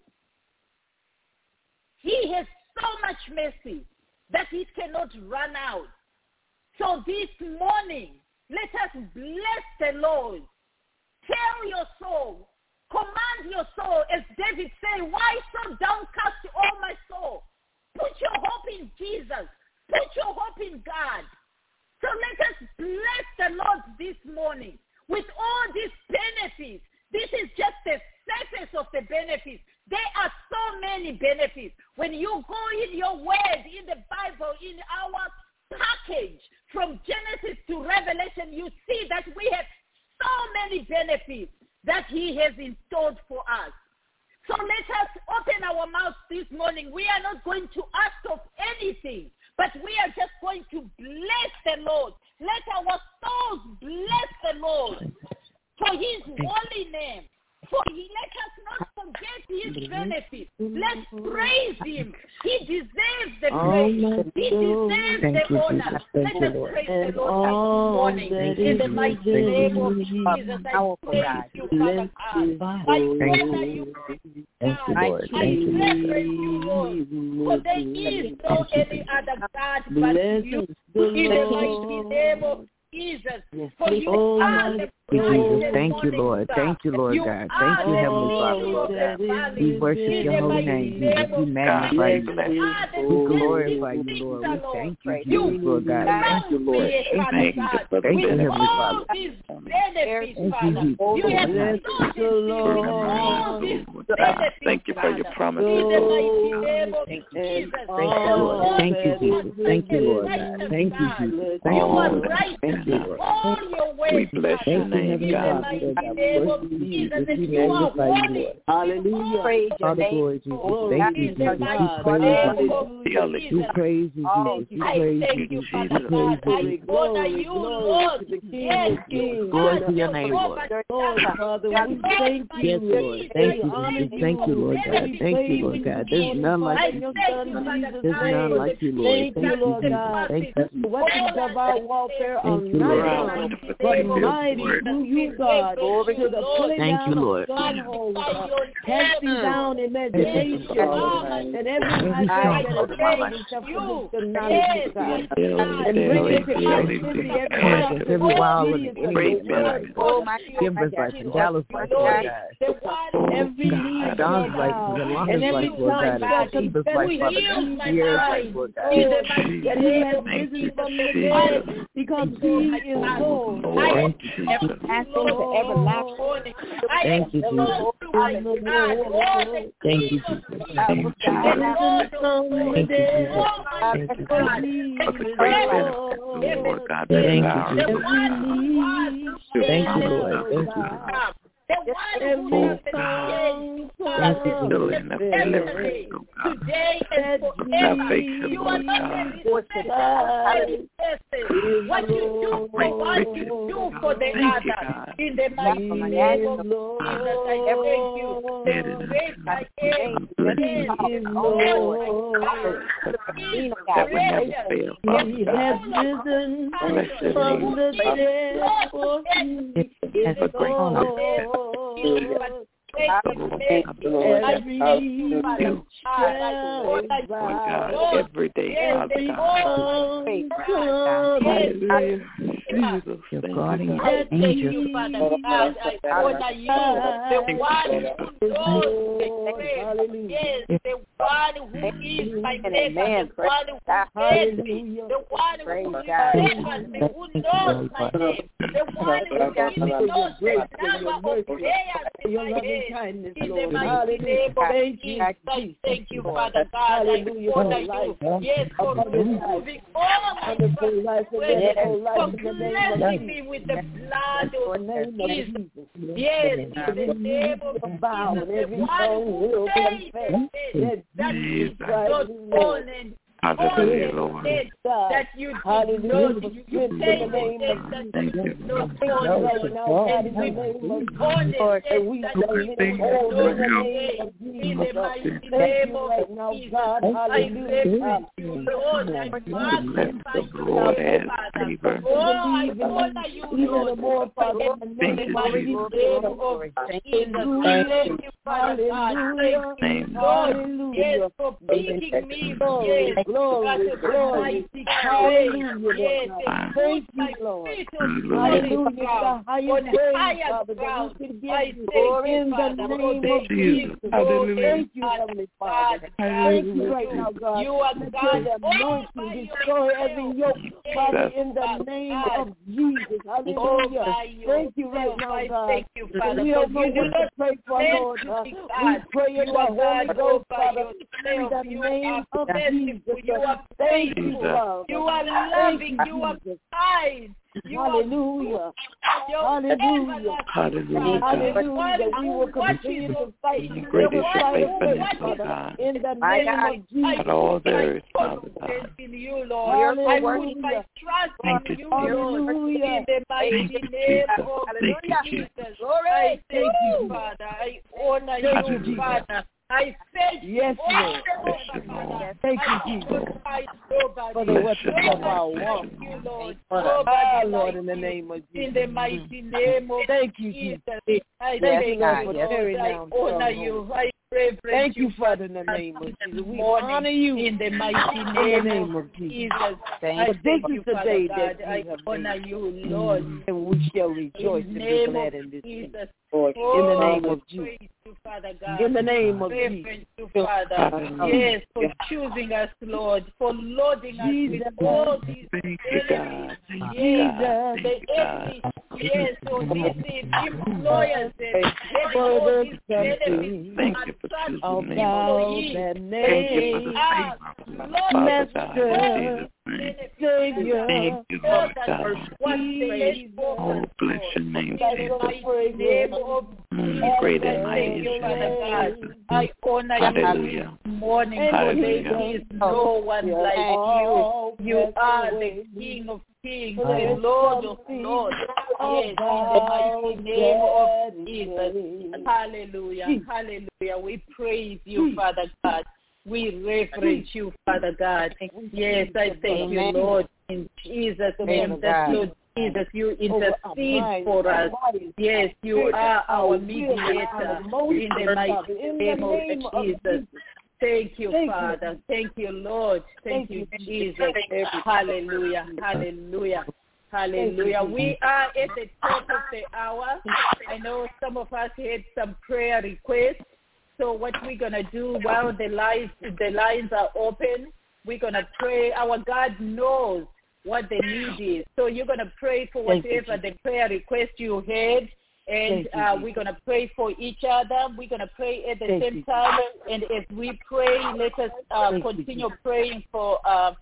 [SPEAKER 2] He has so much mercy that it cannot run out. So this morning, let us bless the Lord. Tell your soul, command your soul, as David said, why so downcast, oh my soul? Put your hope in Jesus. Put your hope in God. So let us bless the Lord this morning with all these benefits. This is just the surface of the benefits. There are so many benefits. When you go in your word, in the Bible, in our package, from Genesis to Revelation, you see that we have so many benefits that he has installed for us. So let us open our mouths this morning. We are not going to ask of anything, but we are just going to bless the Lord. Let our souls bless the Lord for his holy name, For he let us not forget his benefits. Let's praise him. He deserves the praise. He deserves the honor. Let us praise the Lord this morning. In the mighty name of Jesus, I praise you, Father God. I honor you, God. I reverence you, Lord. For there is no any other God but you. In the mighty name of Jesus, for you are the
[SPEAKER 3] Jesus, thank you, Lord. Thank you, Lord God. Thank you, Heavenly Father. We worship your holy name, Jesus. We magnify you. We glorify you, Lord. We thank you, Jesus, Lord God. Thank you, Lord. Thank you, thank you, Heavenly Father.
[SPEAKER 4] Thank you for your promise.
[SPEAKER 3] Thank you, Lord. Thank you, Jesus. Thank you, Lord God. Thank you, Jesus. Thank you, Lord. Thank you, Lord.
[SPEAKER 4] We bless your name, God.
[SPEAKER 3] Hallelujah. Praise your name. Thank you, Jesus. We praise you. We praise you, Jesus. We praise you, Jesus.
[SPEAKER 2] Glory, Lord. Yes,
[SPEAKER 3] glory to your name, Lord.
[SPEAKER 5] Father, we thank you.
[SPEAKER 3] Yes, Lord. Thank you, Jesus. Thank you, Lord God. Thank you, Lord God. There's none like you. There's none like you, Lord.
[SPEAKER 5] Thank you, Lord God.
[SPEAKER 3] Thank you.
[SPEAKER 5] The weapons of our warfare are
[SPEAKER 3] Thank you,
[SPEAKER 5] not
[SPEAKER 3] Lord.
[SPEAKER 5] but mighty through you, God, to the pulling
[SPEAKER 3] Thank
[SPEAKER 5] down
[SPEAKER 3] you, Lord.
[SPEAKER 5] of strongholds, uh, casting down imagination, and every high thing that is rising itself against the knowledge of God, and bring into captivity every
[SPEAKER 3] every wild
[SPEAKER 5] obedience of
[SPEAKER 3] great
[SPEAKER 5] your word.
[SPEAKER 3] Give us like the Dallas like Lord God.
[SPEAKER 5] Every knee shall
[SPEAKER 3] Don's like
[SPEAKER 5] bow,
[SPEAKER 3] the Lon's
[SPEAKER 5] and every
[SPEAKER 3] like Lord
[SPEAKER 5] tongue
[SPEAKER 3] God.
[SPEAKER 5] shall
[SPEAKER 3] Keep us
[SPEAKER 5] confess
[SPEAKER 3] like Father God. Years like Lord God.
[SPEAKER 5] that he has risen from the dead, because he is Lord.
[SPEAKER 3] Thank you, Jesus. Thank you, Jesus. Thank you, Jesus. Thank you,
[SPEAKER 4] Lord God,
[SPEAKER 3] Thank
[SPEAKER 4] our
[SPEAKER 3] you, Thank you, Lord. Thank you.
[SPEAKER 2] The one who is the today and forever. You are not the what you do for one, you do for the other. In the mighty name of Jesus, I thank you. The great I am, is Lord.
[SPEAKER 5] He has risen from the dead for he is Lord. Every knee shall bow,
[SPEAKER 4] every day,
[SPEAKER 5] every tongue
[SPEAKER 4] Hallelujah. Jesus,
[SPEAKER 3] Your guardian
[SPEAKER 2] Thank
[SPEAKER 3] angels.
[SPEAKER 2] you, Father God. I honor you. The one who knows the praise. Yes, the one who is my maker. The one who is me. The one who remembers me, who knows my name. The one who knows the number of hairs in my head.
[SPEAKER 5] kindness,
[SPEAKER 2] In the
[SPEAKER 5] Lord.
[SPEAKER 2] mighty name of Jesus, I thank you, Father God. I honor you. Yes, for moving all my life, for cleansing me with the blood of Jesus. Yes, in the name of Jesus, the one who says that Jesus was fallen.
[SPEAKER 4] Hallelujah, Lord.
[SPEAKER 2] That you did not, you, you say that you did not
[SPEAKER 5] right now, God, in the name of Jesus, and we submit all in the name of Jesus. Thank you right now, God, hallelujah.
[SPEAKER 4] Let the Lord add favor.
[SPEAKER 5] Even the more, Father, in the name of Jesus.
[SPEAKER 2] Thank you, Father God. Thank you, Lord. Yes, for picking me. Yes.
[SPEAKER 5] Glory, glory, hallelujah, Lord. Thank you, Lord. Hallelujah, the highest praise, Father, that we can give you in the name of Jesus. Thank you, Heavenly Father. Thank you right now, God.
[SPEAKER 2] You are God.
[SPEAKER 5] The anointing destroy every yoke, Father, in the name of Jesus. Hallelujah. Thank you right now, God.
[SPEAKER 2] Thank you, Father.
[SPEAKER 5] We don't know what to pray for, Lord. We pray in the Holy Ghost, Father, in the name of Jesus.
[SPEAKER 2] You are faithful. You are loving. You are kind.
[SPEAKER 5] Hallelujah. Hallelujah.
[SPEAKER 4] Hallelujah.
[SPEAKER 5] Hallelujah. We will continue to fight.
[SPEAKER 4] Great is your faithfulness, O God.
[SPEAKER 5] In the name of Jesus.
[SPEAKER 4] At all there is, Father God.
[SPEAKER 2] In you, Lord. I put my trust in you, Lord. In the mighty name of Jesus. I thank you, Father. I honor you, Father. I thank you.
[SPEAKER 5] Yes, Lord. Thank you, Jesus, for the weapons of our war. Ah, Lord, in the name of Jesus.
[SPEAKER 2] In the mighty name of
[SPEAKER 5] Thank you, Jesus.
[SPEAKER 2] I
[SPEAKER 5] Thank
[SPEAKER 2] thank
[SPEAKER 5] you, Lord, for
[SPEAKER 2] you,
[SPEAKER 5] tearing
[SPEAKER 2] I
[SPEAKER 5] down
[SPEAKER 2] honor you. I reverence
[SPEAKER 5] Thank you,
[SPEAKER 2] you,
[SPEAKER 5] Father, in the name of Jesus. We honor you
[SPEAKER 2] in the mighty
[SPEAKER 5] in
[SPEAKER 2] name,
[SPEAKER 5] the name
[SPEAKER 2] of
[SPEAKER 5] of Jesus.
[SPEAKER 2] Jesus.
[SPEAKER 5] Thank
[SPEAKER 2] I
[SPEAKER 5] you.
[SPEAKER 2] thank
[SPEAKER 5] This
[SPEAKER 2] you,
[SPEAKER 5] is the
[SPEAKER 2] Father
[SPEAKER 5] day
[SPEAKER 2] God.
[SPEAKER 5] that you
[SPEAKER 2] I
[SPEAKER 5] have
[SPEAKER 2] honor
[SPEAKER 5] made,
[SPEAKER 2] you, Lord.
[SPEAKER 5] and we shall rejoice
[SPEAKER 2] In
[SPEAKER 5] and
[SPEAKER 2] the
[SPEAKER 5] be
[SPEAKER 2] name
[SPEAKER 5] glad
[SPEAKER 2] of
[SPEAKER 5] in this day.
[SPEAKER 2] Jesus.
[SPEAKER 5] Lord,
[SPEAKER 2] Oh,
[SPEAKER 5] in the name of
[SPEAKER 2] praise
[SPEAKER 5] Jesus.
[SPEAKER 2] you, Father God.
[SPEAKER 5] In the name of
[SPEAKER 2] Reverence
[SPEAKER 5] Jesus.
[SPEAKER 2] you, Father. Yes, for choosing us, Lord, for loading us
[SPEAKER 5] Jesus.
[SPEAKER 2] with all these
[SPEAKER 4] Thank you, God.
[SPEAKER 2] enemies.
[SPEAKER 4] Thank you,
[SPEAKER 2] Yes,
[SPEAKER 4] God.
[SPEAKER 2] the
[SPEAKER 4] Thank you, God.
[SPEAKER 2] enemy. Yes, so these employers and having all these benefits.
[SPEAKER 4] Thank you for choosing me.
[SPEAKER 5] That
[SPEAKER 4] Thank you for the
[SPEAKER 5] name,
[SPEAKER 4] favor, Father God. In Jesus' name.
[SPEAKER 5] Savior,
[SPEAKER 4] Thank you, Lord God.
[SPEAKER 2] Jesus.
[SPEAKER 4] Oh, bless your name,
[SPEAKER 2] In the
[SPEAKER 4] Jesus.
[SPEAKER 2] mighty name of
[SPEAKER 4] Mm, great and mighty
[SPEAKER 2] thank
[SPEAKER 4] is
[SPEAKER 2] you,
[SPEAKER 4] your
[SPEAKER 2] Father
[SPEAKER 4] name,
[SPEAKER 2] God.
[SPEAKER 4] Jesus.
[SPEAKER 2] I honor
[SPEAKER 4] Hallelujah.
[SPEAKER 2] you this morning, for
[SPEAKER 4] Hallelujah.
[SPEAKER 2] there is no one like you. You are the King of Kings, the Lord of Lords. Yes, in the mighty name of Jesus. Hallelujah. Hallelujah. We praise you, Father God. We reverence you, Father God. Yes, I thank you, Lord, in Jesus' name. That Lord Jesus, you intercede for us. Yes, you are our mediator in the mighty name of Jesus. Thank you, Father. Thank you, Lord. Thank you, Jesus. Hallelujah. Hallelujah. Hallelujah. We are at the top of the hour. I know some of us had some prayer requests. So what we're going to do while the lines, the lines are open, we're going to pray. Our God knows what the need is. So you're going to pray for whatever the prayer request you had, and uh, we're going to pray for each other. We're going to pray at the same time. And as we pray, let us uh, continue praying for uh,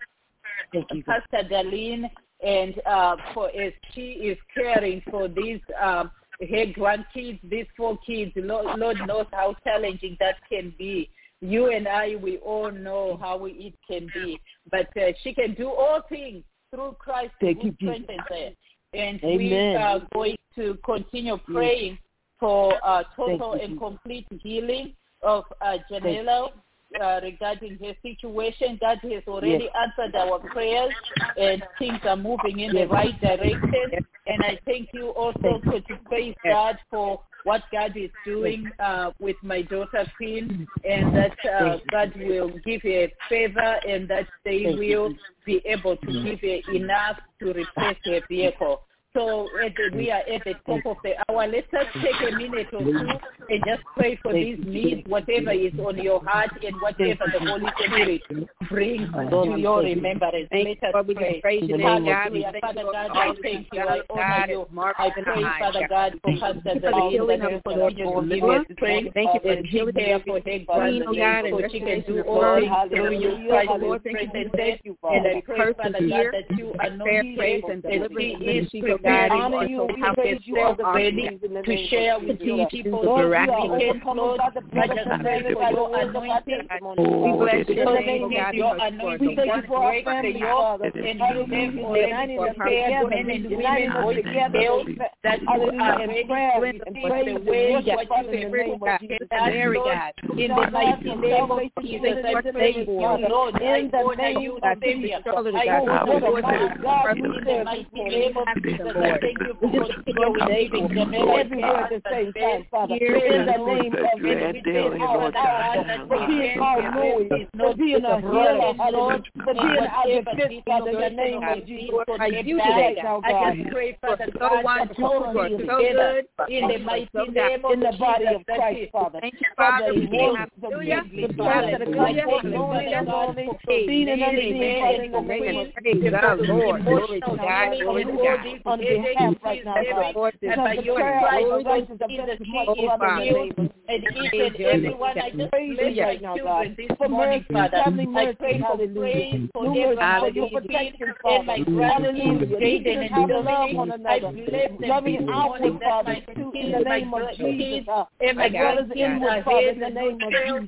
[SPEAKER 2] Pastor Darlene, and uh, for as she is caring for these uh, her grandkids, these four kids. Lord, Lord knows how challenging that can be. You and I, we all know how it can be. But uh, she can do all things through Christ who strengthens her. And Amen. We are going to continue praying for uh, total and complete healing of uh, Janela uh, regarding her situation. God has already yes. answered our prayers, and things are moving in the right direction. And I thank you also for to praise God for what God is doing uh, with my daughter Queen, and that uh, God will give her favor, and that they will be able to give her enough to replace her vehicle. So at the, we are at the top of the hour. Let us take a minute or two and just pray for these needs, whatever is on your heart and whatever the Holy Spirit brings to your remembrance. Let us pray. Hallelujah. Father God, I thank you. I honor you. I pray, Father God, for Pastor Darlene, that you continue to give her strength. Thank you for the healing care for her grandchildren, so she can do all things through you, Christ who strengthens her. And I pray, Father God, that you are not praise and deliverance. She is we honor you, we praise you all the ready to share with your people. Lord, we are overcome by the blood of the Lamb for your anointing. We bless your name, God, your anointing. We thank you for our family, Father. And you have already prepared men and women, boys and girls, that you are ready to receive the way what you have prepared, Lord. In the mighty name of Jesus, I praise you, Lord. I honor you, Savior. I honor you, God, in the mighty name of Jesus. I thank you for continuing saving Jamila everywhere at the same time, Father. In the name of Jesus, our God, for being all knowing, for being a healer, Lord, for being our defense, Father, in the name of Jesus. I you today, now, God. I just pray, Father God, for total healing together in the mighty name of in the body of Christ, Father. Thank you, Father. Hallelujah. The prayers that have gone forth, knowing and unknowing, seen and unseen, Father, in the name of Jesus. Lord, glory to God, glory to God. On behalf right now, God, because the prayer of the righteous availeth much, Father, and each and every one, I just praise you right now, God, for mercy, family mercy, hallelujah, new mercy for your protection, Father, hallelujah, teaching us how to love one another, loving outward, Father, too, in the name of Jesus, as well as inward, Father, in the name of Jesus,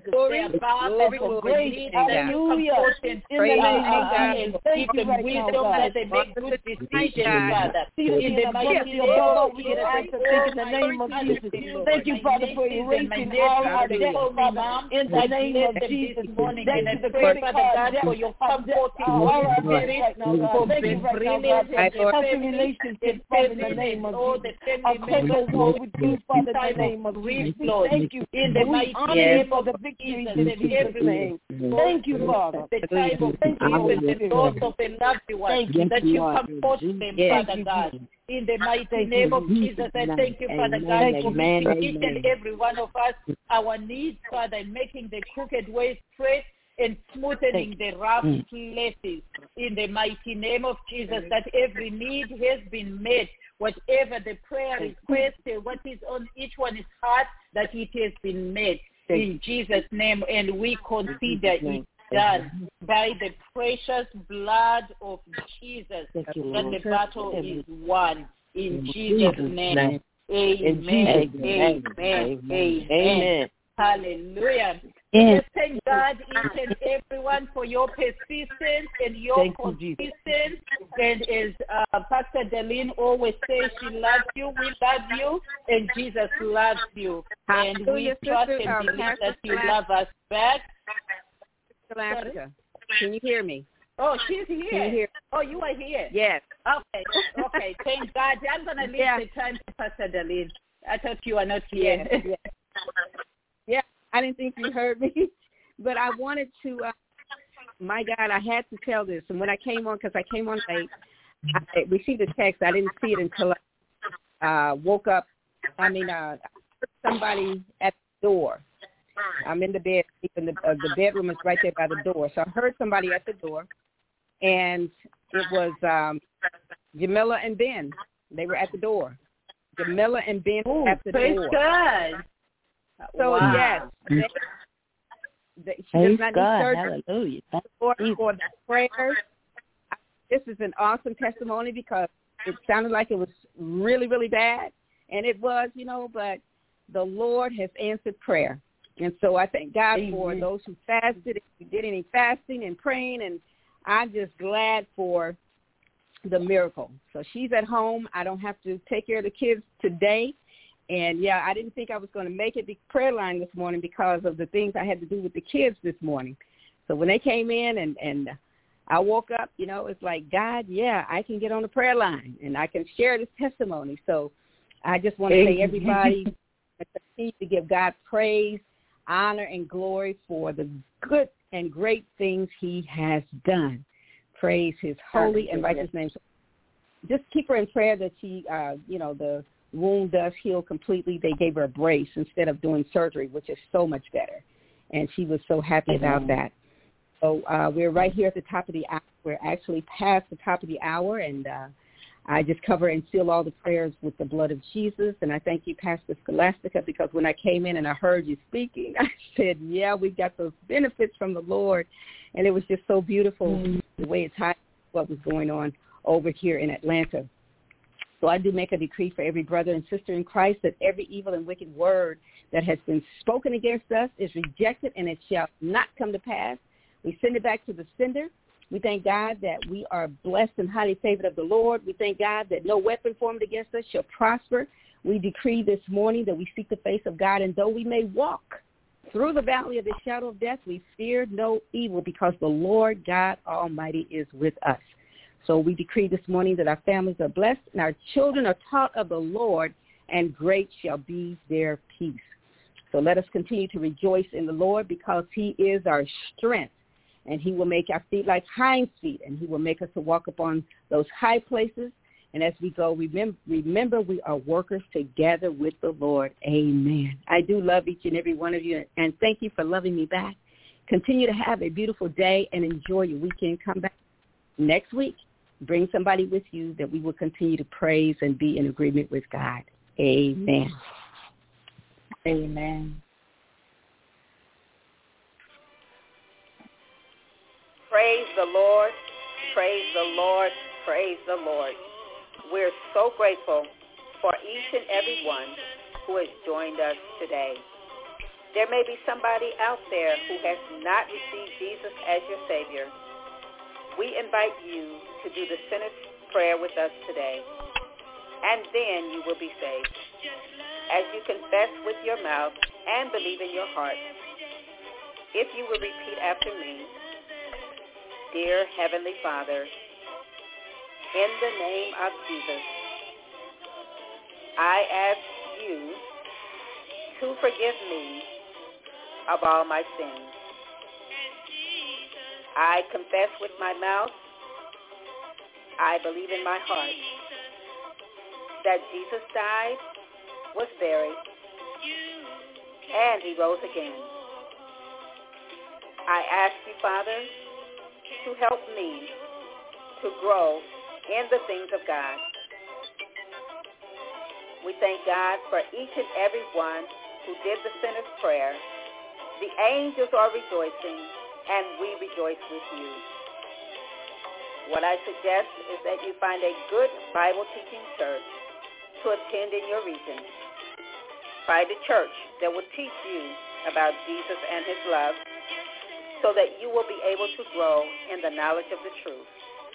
[SPEAKER 2] and for grace, hallelujah, in the name of Jesus, thank you right now, God, they make good decisions, Father, in the mighty name of Jesus, we can ask to think in the name of Jesus. Thank you, Father.
[SPEAKER 5] Father, for erasing all our debts, Father, in the name of Jesus. Thank you, the credit card for your comfort, all our debts right now, God. Thank you right now, God, for healthy relationships, Father, in the name of Jesus. Our credit card with you, Father, in the name of Jesus. Thank you. In the mighty name of the victories in Jesus' name. Thank you, Father.
[SPEAKER 2] The time of
[SPEAKER 5] Thank you,
[SPEAKER 2] the thoughts of a loved one, that you comfort them, Father God. In the mighty name of Jesus, I thank you, Father God, for meeting each and every one of us, our needs, Father, and making the crooked ways straight and smoothing the rough places. In the mighty name of Jesus, that every need has been met. Whatever the prayer request, what is on each one's heart, that it has been met. In Jesus' name, and we consider it done by the precious blood of Jesus, that the battle is won. In Jesus' name, amen, amen, amen, amen. Hallelujah.
[SPEAKER 5] Yes.
[SPEAKER 2] Thank God, each and everyone, for your persistence and your Thank consistency. And as uh, Pastor Darlene always says, she loves you, we love you, and Jesus loves you. And
[SPEAKER 6] Hallelujah,
[SPEAKER 2] we trust
[SPEAKER 6] sister,
[SPEAKER 2] and
[SPEAKER 6] um,
[SPEAKER 2] believe that you love us back.
[SPEAKER 6] Alaska. Can you hear me?
[SPEAKER 2] Oh, she's here.
[SPEAKER 6] Can you hear?
[SPEAKER 2] Oh, you are here.
[SPEAKER 6] Yes.
[SPEAKER 2] Okay. Okay. Thank God. I'm gonna leave
[SPEAKER 6] Yeah.
[SPEAKER 2] the time to Pastor Darlene. I thought you were not here.
[SPEAKER 6] Yeah. yeah. yeah. I didn't think you heard me, but I wanted to. Uh, my God, I had to tell this, and when I came on, because I came on late, I received a text. I didn't see it until I uh, woke up. I mean, uh, I heard somebody at the door. I'm in the bed, and the, uh, the bedroom is right there by the door. So I heard somebody at the door, and it was um, Jamila and Ben. They were at the door. Jamila and Ben
[SPEAKER 2] Ooh,
[SPEAKER 6] at the
[SPEAKER 2] praise
[SPEAKER 6] door.
[SPEAKER 2] God.
[SPEAKER 6] So,
[SPEAKER 2] wow.
[SPEAKER 6] yes, they, they, she
[SPEAKER 3] praise
[SPEAKER 6] does not
[SPEAKER 3] God.
[SPEAKER 6] need surgery.
[SPEAKER 3] Hallelujah.
[SPEAKER 6] For, for the prayers. This is an awesome testimony because it sounded like it was really, really bad, and it was, you know, but the Lord has answered prayer. And so I thank God
[SPEAKER 2] Amen.
[SPEAKER 6] for those who fasted, who did any fasting and praying, and I'm just glad for the miracle. So she's at home. I don't have to take care of the kids today. And, yeah, I didn't think I was going to make it the prayer line this morning because of the things I had to do with the kids this morning. So when they came in and, and I woke up, you know, it's like, God, yeah, I can get on the prayer line and I can share this testimony. So I just want to say, everybody, continue to give God praise, honor, and glory for the good and great things he has done. Praise his holy and righteous name. So just keep her in prayer that she, uh, you know, the wound does heal completely. They gave her a brace instead of doing surgery, which is so much better. And she was so happy mm-hmm. about that. So uh, we're right here at the top of the hour. We're actually past the top of the hour, and uh, I just cover and seal all the prayers with the blood of Jesus. And I thank you, Pastor Scholastica, because when I came in and I heard you speaking, I said, yeah, we got those benefits from the Lord. And it was just so beautiful mm-hmm. the way it tied what was going on over here in Atlanta. So I do make a decree for every brother and sister in Christ that every evil and wicked word that has been spoken against us is rejected, and it shall not come to pass. We send it back to the sender. We thank God that we are blessed and highly favored of the Lord. We thank God that no weapon formed against us shall prosper. We decree this morning that we seek the face of God, and though we may walk through the valley of the shadow of death, we fear no evil because the Lord God Almighty is with us. So we decree this morning that our families are blessed and our children are taught of the Lord, and great shall be their peace. So let us continue to rejoice in the Lord because he is our strength, and he will make our feet like hinds feet, and he will make us to walk upon those high places. And as we go, remember, remember we are workers together with the Lord. Amen. I do love each and every one of you, and thank you for loving me back. Continue to have a beautiful day and enjoy your weekend. Come back next week. Bring somebody with you that we will continue to praise and be in agreement with God. Amen.
[SPEAKER 2] Amen.
[SPEAKER 7] Praise the Lord. Praise the Lord. Praise the Lord. We're so grateful for each and every one who has joined us today. There may be somebody out there who has not received Jesus as your Savior. We invite you to do the sinner's prayer with us today, and then you will be saved. as you confess with your mouth and believe in your heart. If you will repeat after me, dear Heavenly Father, in the name of Jesus, I ask you to forgive me of all my sins. I confess with my mouth, I believe in my heart that Jesus died, was buried, and he rose again. I ask you, Father, to help me to grow in the things of God. We thank God for each and every one who did the sinner's prayer. The angels are rejoicing, and we rejoice with you. What I suggest is that you find a good Bible-teaching church to attend in your region. Find a church that will teach you about Jesus and his love so that you will be able to grow in the knowledge of the truth.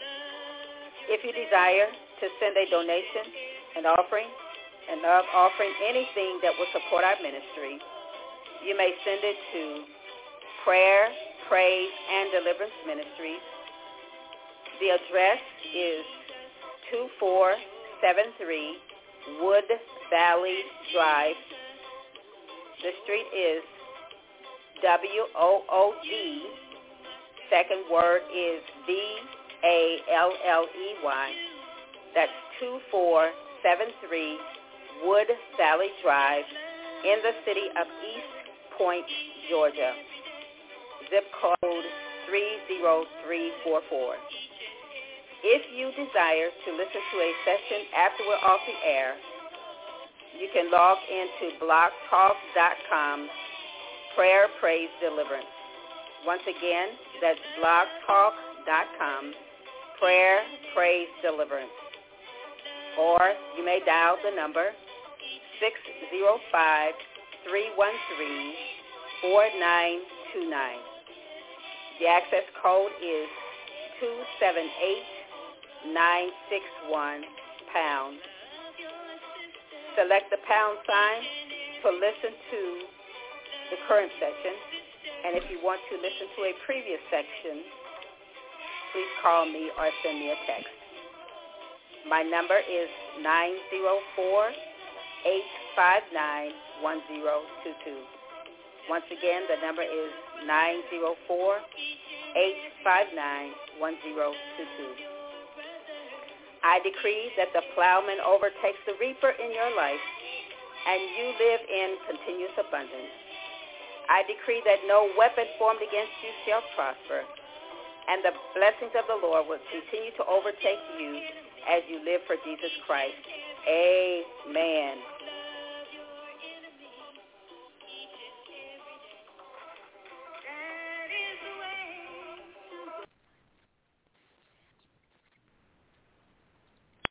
[SPEAKER 7] If you desire to send a donation, an offering, and of offering anything that will support our ministry, you may send it to Prayer, Praise, and Deliverance Ministries. The address is two four seven three Wood Valley Drive. The street is W O O D. Second word is V A L L E Y. That's two four seven three Wood Valley Drive in the city of East Point, Georgia. Zip code three zero three four four. If you desire to listen to a session after we're off the air, you can log into blog talk dot com, Prayer, Praise, Deliverance. Once again, that's blog talk dot com, Prayer, Praise, Deliverance. Or you may dial the number six zero five, three one three, four nine two nine. The access code is two seven eight, nine six one, pound. Select the pound sign to listen to the current session. And if you want to listen to a previous section, please call me or send me a text. My number is nine zero four, eight five nine, one zero two two. Once again, the number is nine zero four, eight five nine, one zero two two. I decree that the plowman overtakes the reaper in your life, and you live in continuous abundance. I decree that no weapon formed against you shall prosper, and the blessings of the Lord will continue to overtake you as you live for Jesus Christ. Amen.